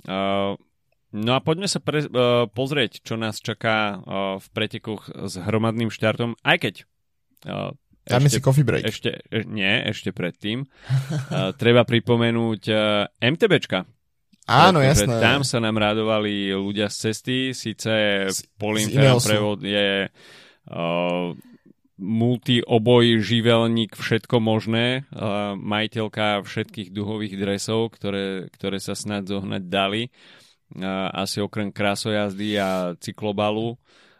[SPEAKER 1] No a poďme sa pozrieť, čo nás čaká v pretekoch s hromadným štartom, aj keď
[SPEAKER 2] dáme si coffee break.
[SPEAKER 1] Ešte predtým. Treba pripomenúť MTBčka.
[SPEAKER 2] Áno, jasné.
[SPEAKER 1] Tam sa nám radovali ľudia z cesty, síce Pauline Ferrand-Prévot je multi-oboj, živelník, všetko možné, majiteľka všetkých duhových dresov, ktoré sa snad zohnať dali, asi okrem krásojazdy a cyklobalu,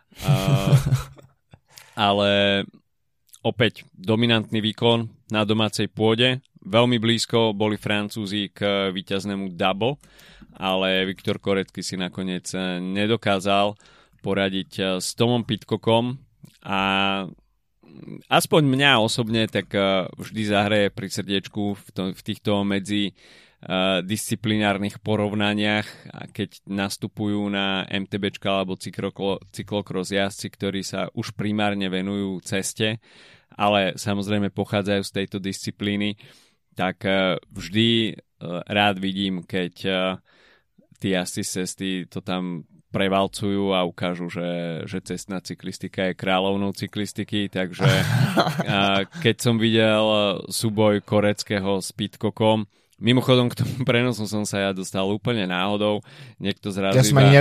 [SPEAKER 1] ale opäť dominantný výkon na domácej pôde. Veľmi blízko boli Francúzi k víťaznému double, ale Viktor Korecký si nakoniec nedokázal poradiť s Tomom Pidcockom a aspoň mňa osobne tak vždy zahraje pri srdiečku v týchto disciplinárnych porovnaniach, keď nastupujú na MTBčka alebo cyklokros jazdci, ktorí sa už primárne venujú ceste, ale samozrejme pochádzajú z tejto disciplíny, tak vždy rád vidím, keď tí jazdci z cesty to tam prevalcujú a ukážu, že cestná cyklistika je kráľovnou cyklistiky, takže keď som videl súboj Koreckého s Pidcockom, mimochodom k tomu prenosu som sa ja dostal úplne náhodou, niekto zrazu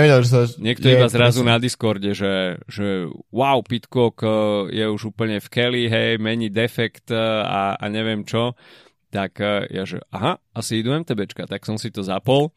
[SPEAKER 1] iba zrazu na Discorde, že wow, Pidcock je už úplne v Kelly, hej, mení defekt a neviem čo, tak ja že aha, asi idú MTBčka, tak som si to zapol.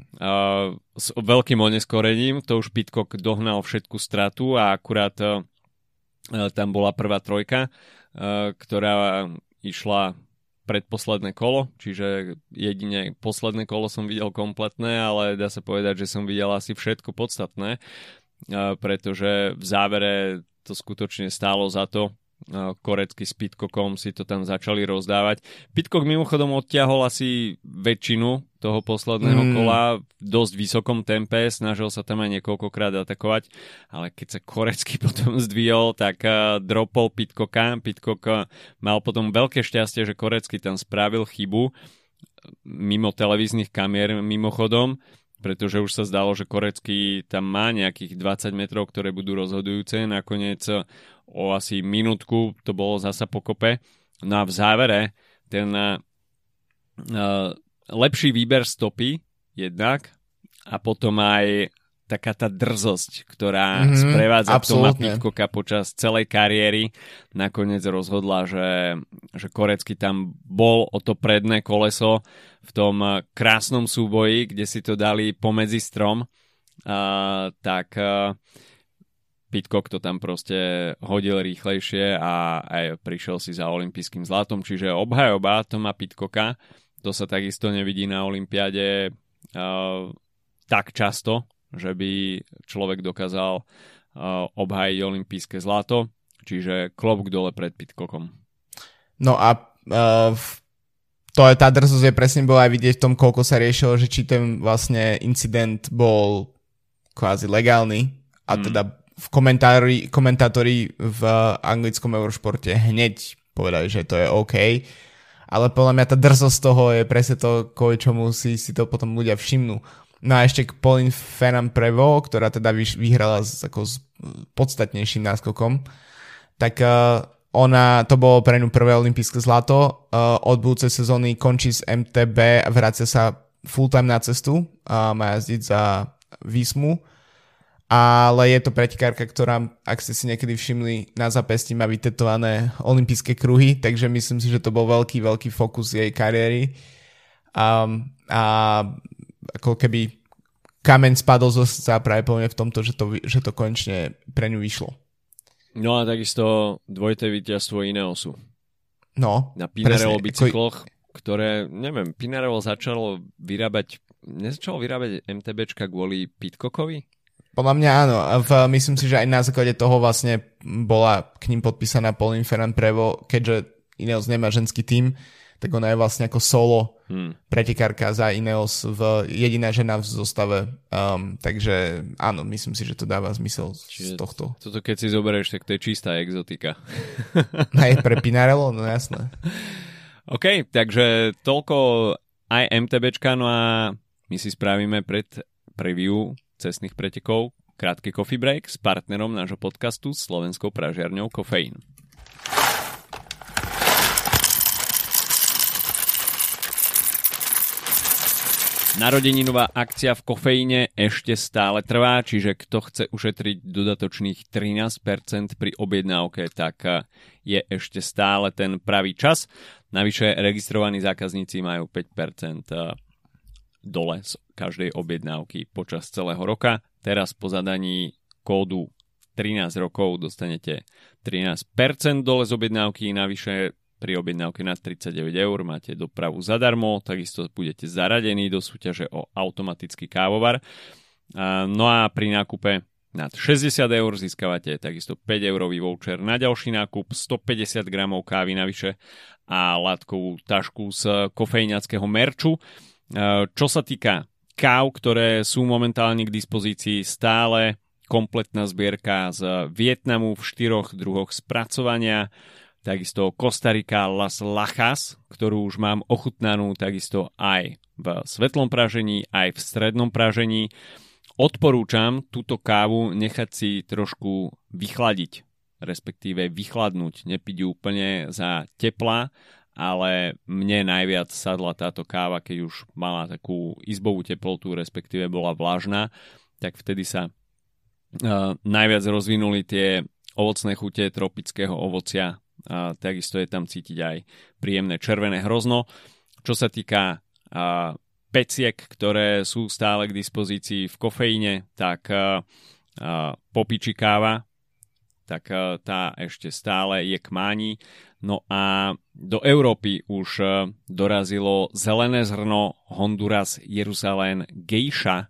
[SPEAKER 1] S veľkým oneskorením, to už Pidcock dohnal všetku stratu a akurát tam bola prvá trojka, ktorá išla predposledné kolo, čiže jedine posledné kolo som videl kompletné, ale dá sa povedať, že som videl asi všetko podstatné, pretože v závere to skutočne stálo za to. Korecký s Pidcockom si to tam začali rozdávať. Pidcock mimochodom odtiahol asi väčšinu toho posledného kola v dosť vysokom tempe, snažil sa tam aj niekoľkokrát atakovať, ale keď sa Korecký potom zdvihol, tak dropol Pidcocka. Pidcock mal potom veľké šťastie, že Korecký tam spravil chybu mimo televíznych kamier mimochodom, pretože už sa zdalo, že Korecký tam má nejakých 20 metrov, ktoré budú rozhodujúce. Nakoniec o asi minútku to bolo zasa pokope. No a v závere ten lepší výber stopy jednak a potom aj taká tá drzosť, ktorá sprevádza Toma Pidcocka počas celej kariéry, nakoniec rozhodla, že Korecký tam bol o to predné koleso v tom krásnom súboji, kde si to dali pomedzi strom, tak Pidcock to tam proste hodil rýchlejšie a aj prišiel si za olympijským zlatom, čiže obhajoba Toma Pidcocka, to sa takisto nevidí na olympiáde tak často, že by človek dokázal obhájiť olympijské zlato, čiže klobúk dole pred Pidcockom.
[SPEAKER 2] No a tá drzosť je presne bola aj vidieť v tom, koľko sa riešilo, že či ten vlastne incident bol kvázi legálny a teda komentátori v anglickom Eurošporte hneď povedali, že to je OK, ale podľa mňa tá drzosť toho je presne to, kvôli čomu si to potom ľudia všimnú. No a ešte k Pauline Ferrand-Prévot, ktorá teda vyhrala s podstatnejším náskokom, tak to bolo pre ňu prvé olympijské zlato. Od budúcej sezóny končí z MTB a vracia sa full-time na cestu. Má jazdiť za Vismu. Ale je to pretekárka, ktorá, ak ste si niekedy všimli, na zápesti má vytetované olympijské kruhy, takže myslím si, že to bol veľký, veľký fokus jej kariéry. A ako keby kameň spadol zo srdca práve poviem v tomto, že to konečne pre ňu vyšlo.
[SPEAKER 1] No a takisto dvojité víťazstvo Ineosu.
[SPEAKER 2] No,
[SPEAKER 1] na Pinarello bicykloch, ktoré, neviem, Pinarello začalo vyrábať MTBčka kvôli Pidcockovi?
[SPEAKER 2] Podľa mňa áno. Myslím si, že aj na základe toho vlastne bola k ním podpísaná Pauline Ferrand-Prévot, keďže Ineos nemá ženský tím, tak ona je vlastne ako solo pretekárka za Ineos, jediná žena v zostave. Takže áno, myslím si, že to dáva zmysel z tohto.
[SPEAKER 1] Toto keď si zoberieš, tak to je čistá exotika.
[SPEAKER 2] Aj pre Pinarello, no jasné.
[SPEAKER 1] OK, takže toľko aj MTBčka, no a my si spravíme pred preview cestných pretekov krátky coffee break s partnerom nášho podcastu slovenskou pražiarňou Kofeín. Narodeninová akcia v kofeíne ešte stále trvá, čiže kto chce ušetriť dodatočných 13% pri objednávke, tak je ešte stále ten pravý čas. Navyše registrovaní zákazníci majú 5% dole z každej objednávky počas celého roka. Teraz po zadaní kódu 13 rokov dostanete 13% dole z objednávky, navyše pri objednávke nad 39 € máte dopravu zadarmo, takisto budete zaradení do súťaže o automatický kávovar. No a pri nákupe nad 60 € získavate takisto 5 € voucher na ďalší nákup, 150 gramov kávy navyše a látkovú tašku z kofeíňackého merču. Čo sa týka káv, ktoré sú momentálne k dispozícii, stále kompletná zbierka z Vietnamu v 4 druhoch spracovania, takisto Kostarika Las Lajas, ktorú už mám ochutnanú takisto aj v svetlom pražení, aj v strednom pražení. Odporúčam túto kávu nechať si trošku vychladiť, respektíve vychladnúť, nepiť ju úplne za teplá, ale mne najviac sadla táto káva, keď už mala takú izbovú teplotu, respektíve bola vlažná, tak vtedy sa najviac rozvinuli tie ovocné chute tropického ovocia. A takisto je tam cítiť aj príjemné červené hrozno. Čo sa týka peciek, ktoré sú stále k dispozícii v kofeíne, tak popiči káva, tak tá ešte stále je k máni. No a do Európy už dorazilo zelené zrno Honduras Jeruzalén Geisha.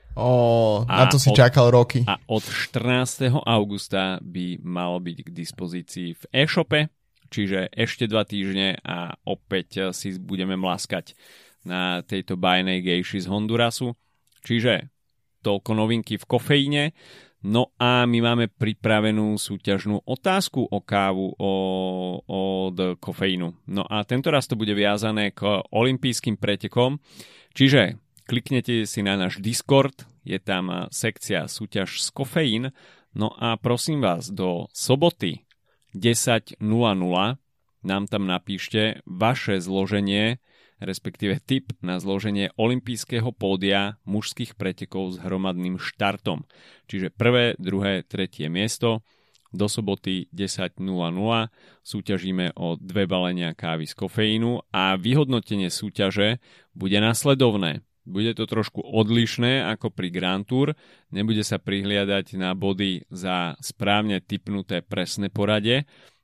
[SPEAKER 2] Na to si čakal roky.
[SPEAKER 1] A od 14. augusta by malo byť k dispozícii v e-shope, čiže ešte 2 týždne a opäť si budeme mlaskať na tejto bajnej gejši z Hondurasu. Čiže toľko novinky v kofeíne. No a my máme pripravenú súťažnú otázku o kávu od kofeínu. No a tento raz to bude viazané k olympijským pretekom, čiže kliknete si na náš Discord, je tam sekcia súťaž z kofeín, no a prosím vás, do soboty 10.00 nám tam napíšte vaše zloženie, respektíve tip na zloženie olympijského pódia mužských pretekov s hromadným štartom. Čiže 1., 2., 3. miesto. Do soboty 10.00 súťažíme o 2 balenia kávy z kofeínu a vyhodnotenie súťaže bude nasledovné. Bude to trošku odlišné ako pri Grand Tour, nebude sa prihliadať na body za správne tipnuté presné poradie,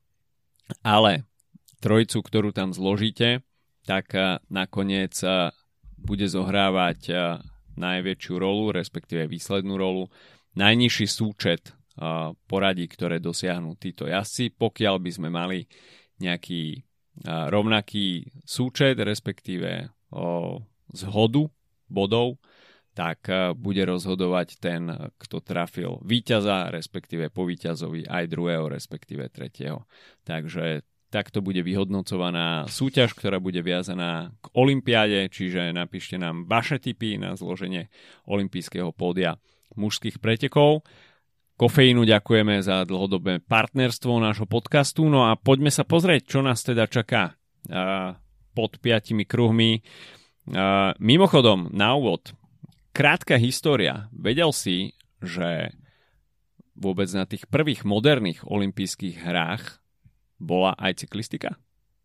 [SPEAKER 1] ale trojicu, ktorú tam zložíte, tak nakoniec bude zohrávať najväčšiu rolu, respektíve výslednú rolu, najnižší súčet poradí, ktoré dosiahnu títo jazdci. Pokiaľ by sme mali nejaký rovnaký súčet, respektíve zhodu bodov, tak bude rozhodovať ten, kto trafil víťaza, respektíve po víťazovi aj 2., respektíve 3. Takže takto bude vyhodnocovaná súťaž, ktorá bude viazaná k olympiáde, čiže napíšte nám vaše tipy na zloženie olympijského pódia mužských pretekov. Kofeínu ďakujeme za dlhodobé partnerstvo nášho podcastu, no a poďme sa pozrieť, čo nás teda čaká pod 5 kruhmi. Mimochodom, na úvod, krátka história. Vedel si, že vôbec na tých prvých moderných olympijských hrách bola aj cyklistika?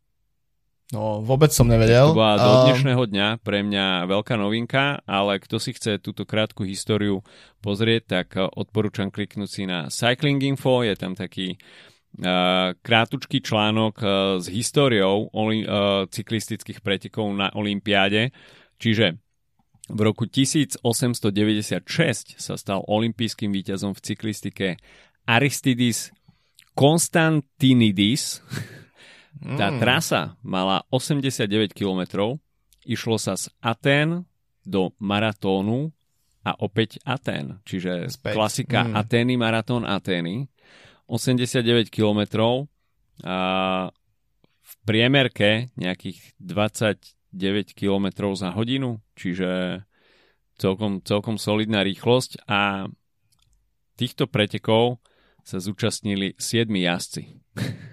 [SPEAKER 2] No, vôbec som nevedel.
[SPEAKER 1] To bola do dnešného dňa pre mňa veľká novinka, ale kto si chce túto krátku históriu pozrieť, tak odporúčam kliknúť si na Cycling Info, je tam taký krátučký článok s históriou cyklistických pretekov na olympiáde. Čiže v roku 1896 sa stal olympijským víťazom v cyklistike Aristidis Konstantinidis. Tá trasa mala 89 km, išlo sa z Atén do Maratónu a opäť Atén. Čiže klasika Atény, Maratón, Atény. 89 km a v priemerke nejakých 29 km za hodinu, čiže celkom solidná rýchlosť a týchto pretekov sa zúčastnili 7 jazdci.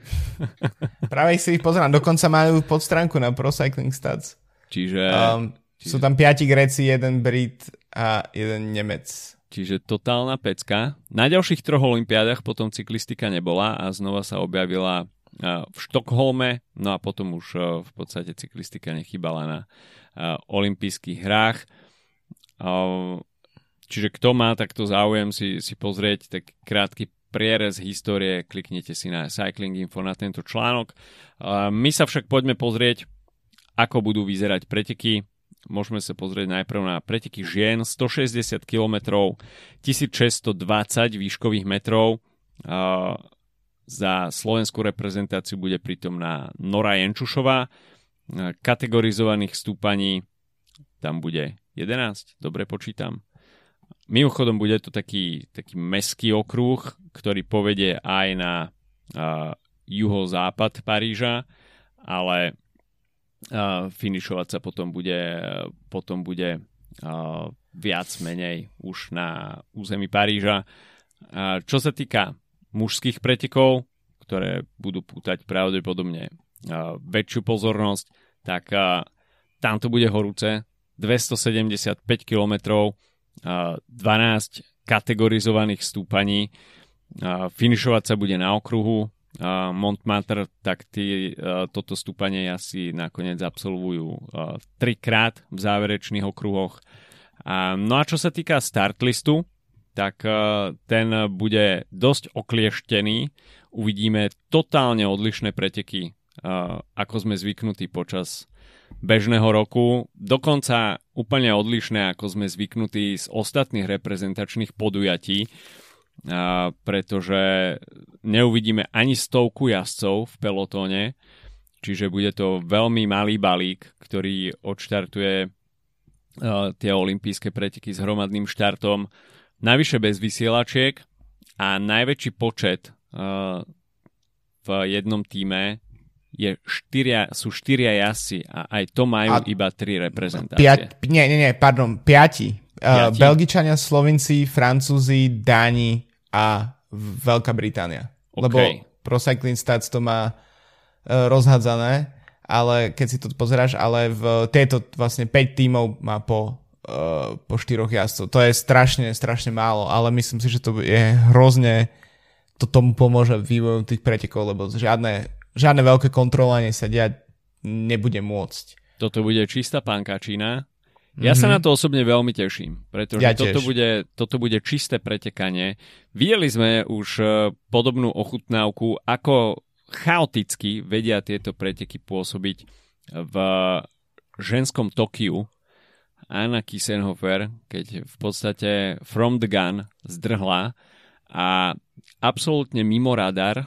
[SPEAKER 2] Práve si ich pozerám, dokonca majú podstránku na Pro Cycling Stats.
[SPEAKER 1] Čiže
[SPEAKER 2] Sú tam 5 Gréci, 1 Brit a 1 Nemec.
[SPEAKER 1] Čiže totálna pecka. Na ďalších 3 olympiádach potom cyklistika nebola a znova sa objavila v Štokholme, no a potom už v podstate cyklistika nechybala na olympijských hrách. Čiže kto má takto záujem si pozrieť tak krátky prierez histórie, kliknite si na Cycling Info na tento článok. My sa však poďme pozrieť, ako budú vyzerať preteky. Môžeme sa pozrieť najprv na preteky žien, 160 km, 1620 výškových metrov. Za slovenskú reprezentáciu bude prítomná Nora Jenčušová. Kategorizovaných stúpaní tam bude 11, dobre počítam. Mimochodom bude to taký mestský okruh, ktorý povedie aj na juhozápad Paríža, ale finišovať sa potom bude viac menej už na území Paríža. Čo sa týka mužských pretekov, ktoré budú pútať pravdepodobne väčšiu pozornosť, tak tam to bude horúce. 275 km, 12 kategorizovaných stúpaní. Finišovať sa bude na okruhu Montmartre, tak toto stúpanie asi nakoniec absolvujú 3-krát v záverečných okruhoch. No a čo sa týka startlistu, tak ten bude dosť oklieštený. Uvidíme totálne odlišné preteky, ako sme zvyknutí počas bežného roku, dokonca úplne odlišné, ako sme zvyknutí z ostatných reprezentačných podujatí, pretože neuvidíme ani 100 jazdcov v pelotóne, čiže bude to veľmi malý balík, ktorý odštartuje tie olympijské preteky s hromadným štartom, navyše bez vysielačiek a najväčší počet v jednom tíme sú 4 jazdci a aj to majú iba 3 reprezentácie.
[SPEAKER 2] Pardon, 5. Belgičania, Slovinci, Francúzi, Dáni a Veľká Británia. Okay. Lebo Pro Cycling Stats to má rozhádzané, ale keď si to pozeráš, ale v tieto vlastne 5 tímov má po 4 jazdcov. To je strašne málo, ale myslím si, že to je hrozne, to tomu pomôže vývojom tých pretekov, lebo žiadne veľké kontrolovanie sa diať nebude môcť.
[SPEAKER 1] Toto bude čistá pankačina. Ja sa na to osobne veľmi teším, pretože toto bude čisté pretekanie. Videli sme už podobnú ochutnávku, ako chaoticky vedia tieto preteky pôsobiť v ženskom Tokiu. Anna Kiesenhofer, keď v podstate from the gun zdrhla a absolútne mimo radar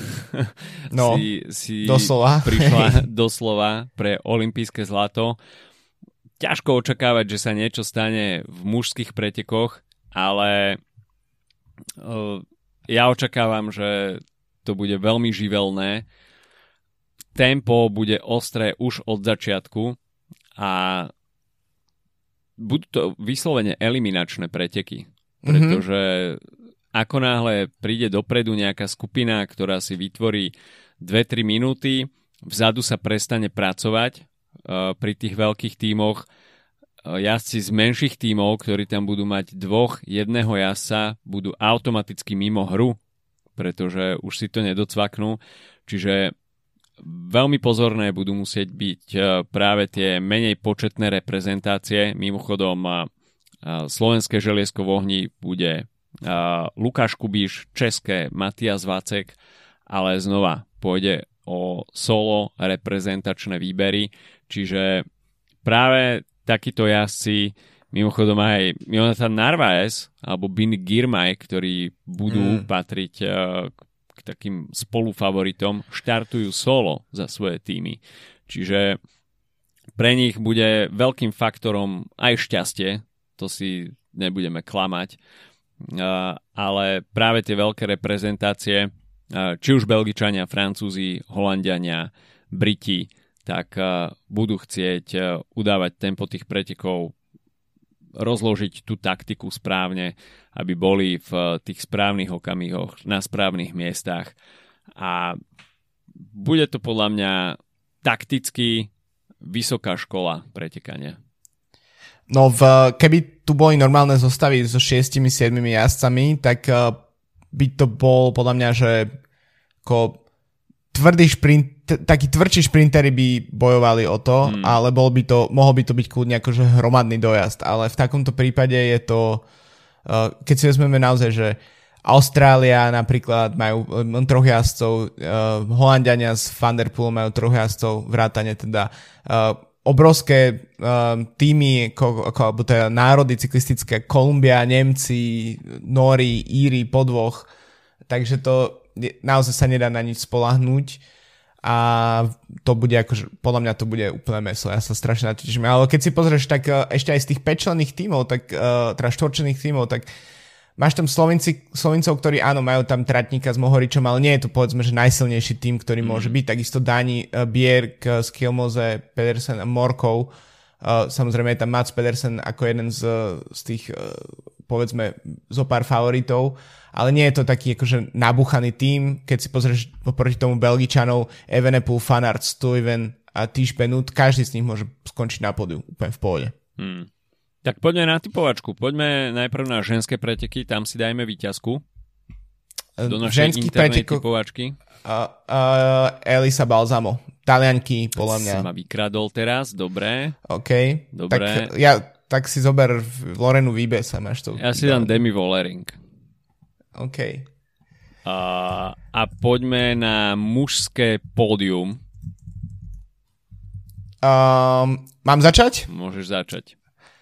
[SPEAKER 1] si prišla doslova pre olympijské zlato. Ťažko očakávať, že sa niečo stane v mužských pretekoch, ale ja očakávam, že to bude veľmi živelné. Tempo bude ostré už od začiatku a budú to vyslovene eliminačné preteky, pretože ako náhle príde dopredu nejaká skupina, ktorá si vytvorí 2-3 minúty, vzadu sa prestane pracovať pri tých veľkých tímoch. Jazdci z menších tímov, ktorí tam budú mať 2-1 jazdca, budú automaticky mimo hru, pretože už si to nedocvaknú. Čiže veľmi pozorné budú musieť byť práve tie menej početné reprezentácie. Mimochodom, slovenské želiesko v ohni bude Lukáš Kubíš, české Matias Vacek, ale znova pôjde o solo reprezentačné výbery, čiže práve takíto jazdci, mimochodom aj Jonathan Narvaez alebo Bini Girmay, ktorí budú patriť k takým spolufavoritom, štartujú solo za svoje týmy. Čiže pre nich bude veľkým faktorom aj šťastie, to si nebudeme klamať, ale práve tie veľké reprezentácie, či už Belgičania, Francúzi, Holanďania, Briti, tak budú chcieť udávať tempo tých pretekov, rozložiť tú taktiku správne, aby boli v tých správnych okamihoch, na správnych miestach. A bude to podľa mňa takticky vysoká škola pretekania.
[SPEAKER 2] No, keby tu boli normálne zostavy so 6-7 jazdcami, tak by to bol podľa mňa, že ako takí tvrdší šprintery by bojovali o to, ale mohol by to byť kľudne akože hromadný dojazd, ale v takomto prípade je to, keď si vezmeme naozaj, že Austrália napríklad majú 3 jazdcov, Holanďania z Van der Poel majú 3 jazdcov, vrátane teda obrovské týmy, alebo teda národy cyklistické, Kolumbia, Nemci, Nóri, Íri, po dvoch, takže to naozaj sa nedá na nič spoľahnúť a to bude akože, podľa mňa to bude úplné meso, ja sa strašne na to teším, ale keď si pozrieš, tak ešte aj z tých 5-členných tímov, tak teda 4-členných tímov, tak máš tam Slovincov, ktorí áno, majú tam tratníka s Mohoričom, ale nie je to povedzme, že najsilnejší tým, ktorý môže byť. Takisto Dáni, Bjerg, Skjelmoze, Pedersen a Morkov. Samozrejme je tam Mats Pedersen ako jeden z tých, povedzme, zo pár favoritov, ale nie je to taký akože nabuchaný tým. Keď si pozrieš oproti tomu Belgičanov, Evenepoel, Van Aert, Stuyven a Tish Benoot, každý z nich môže skončiť na pódiu úplne v pohode.
[SPEAKER 1] Tak poďme na typovačku. Poďme najprv na ženské preteky, tam si dajme víťazku. Do našej internej typovačky.
[SPEAKER 2] Elisa Balsamo. Talianky, podľa mňa.
[SPEAKER 1] Si ma vykradol teraz, dobre.
[SPEAKER 2] OK.
[SPEAKER 1] Dobre.
[SPEAKER 2] Tak si zober Lorenu Vibesa. Máš to.
[SPEAKER 1] Ja si dám Demi Vollering.
[SPEAKER 2] OK.
[SPEAKER 1] A poďme na mužské pódium.
[SPEAKER 2] Mám začať?
[SPEAKER 1] Môžeš začať.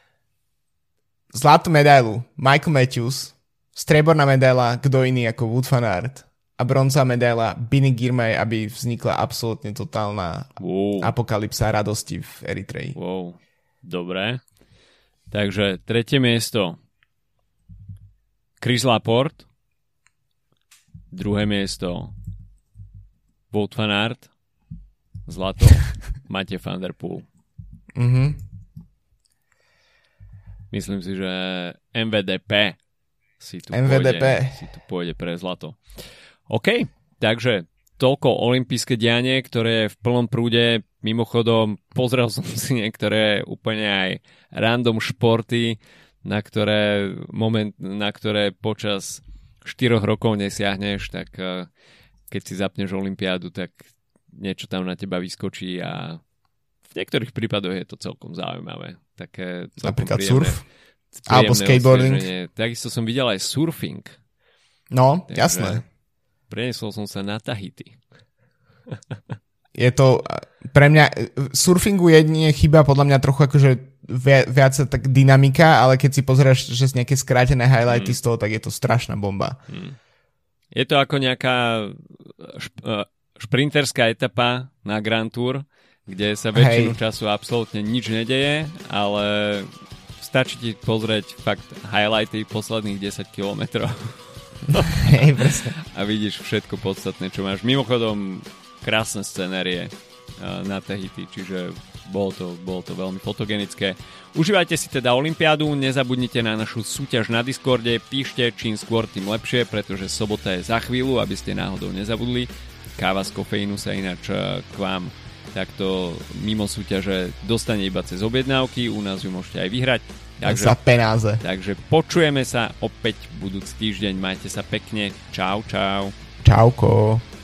[SPEAKER 2] Zlatú medailu Michael Matthews, strieborná medaila kto iný ako Wout van Aert a bronzová medaila Bini Girmay, aby vznikla absolútne totálna apokalypsa radosti v Eritreji.
[SPEAKER 1] Wow, dobre. Takže tretie miesto Chris Laporte, druhé miesto Wout van Aert, zlato Matej van der Poel. Myslím si, že MVDP si tu pôjde pre zlato. OK, takže toľko olympijské dianie, ktoré je v plnom prúde. Mimochodom, pozrel som si niektoré úplne aj random športy, na ktoré počas 4 rokov nesiahneš, tak keď si zapneš olympiádu, tak niečo tam na teba vyskočí a v niektorých prípadoch je to celkom zaujímavé. Také
[SPEAKER 2] napríklad surf alebo skateboarding.
[SPEAKER 1] Takisto som videl aj surfing.
[SPEAKER 2] No, takže jasné.
[SPEAKER 1] Preniesol som sa na Tahiti.
[SPEAKER 2] Je to pre mňa surfingu jedine chýba podľa mňa trochu akože viac tak dynamika, ale keď si pozrieš, že nejaké skrátené highlighty z toho, tak je to strašná bomba.
[SPEAKER 1] Je to ako nejaká šprinterská etapa na Grand Tour, kde sa väčšinu času absolútne nič nedeje, ale stačí ti pozrieť fakt highlighty posledných 10 kilometrov. A vidíš všetko podstatné, čo máš. Mimochodom, krásne scenérie na Tahiti, čiže bolo to veľmi fotogenické. Užívajte si teda olympiádu, nezabudnite na našu súťaž na Discorde, píšte čím skôr, tým lepšie, pretože sobota je za chvíľu, aby ste náhodou nezabudli. Káva z kofeínu sa ináč k vám takto mimo súťaže dostane iba cez objednávky, u nás ju môžete aj vyhrať. Takže,
[SPEAKER 2] za penáze.
[SPEAKER 1] Takže počujeme sa opäť budúci týždeň, majte sa pekne, čau.
[SPEAKER 2] Čauko.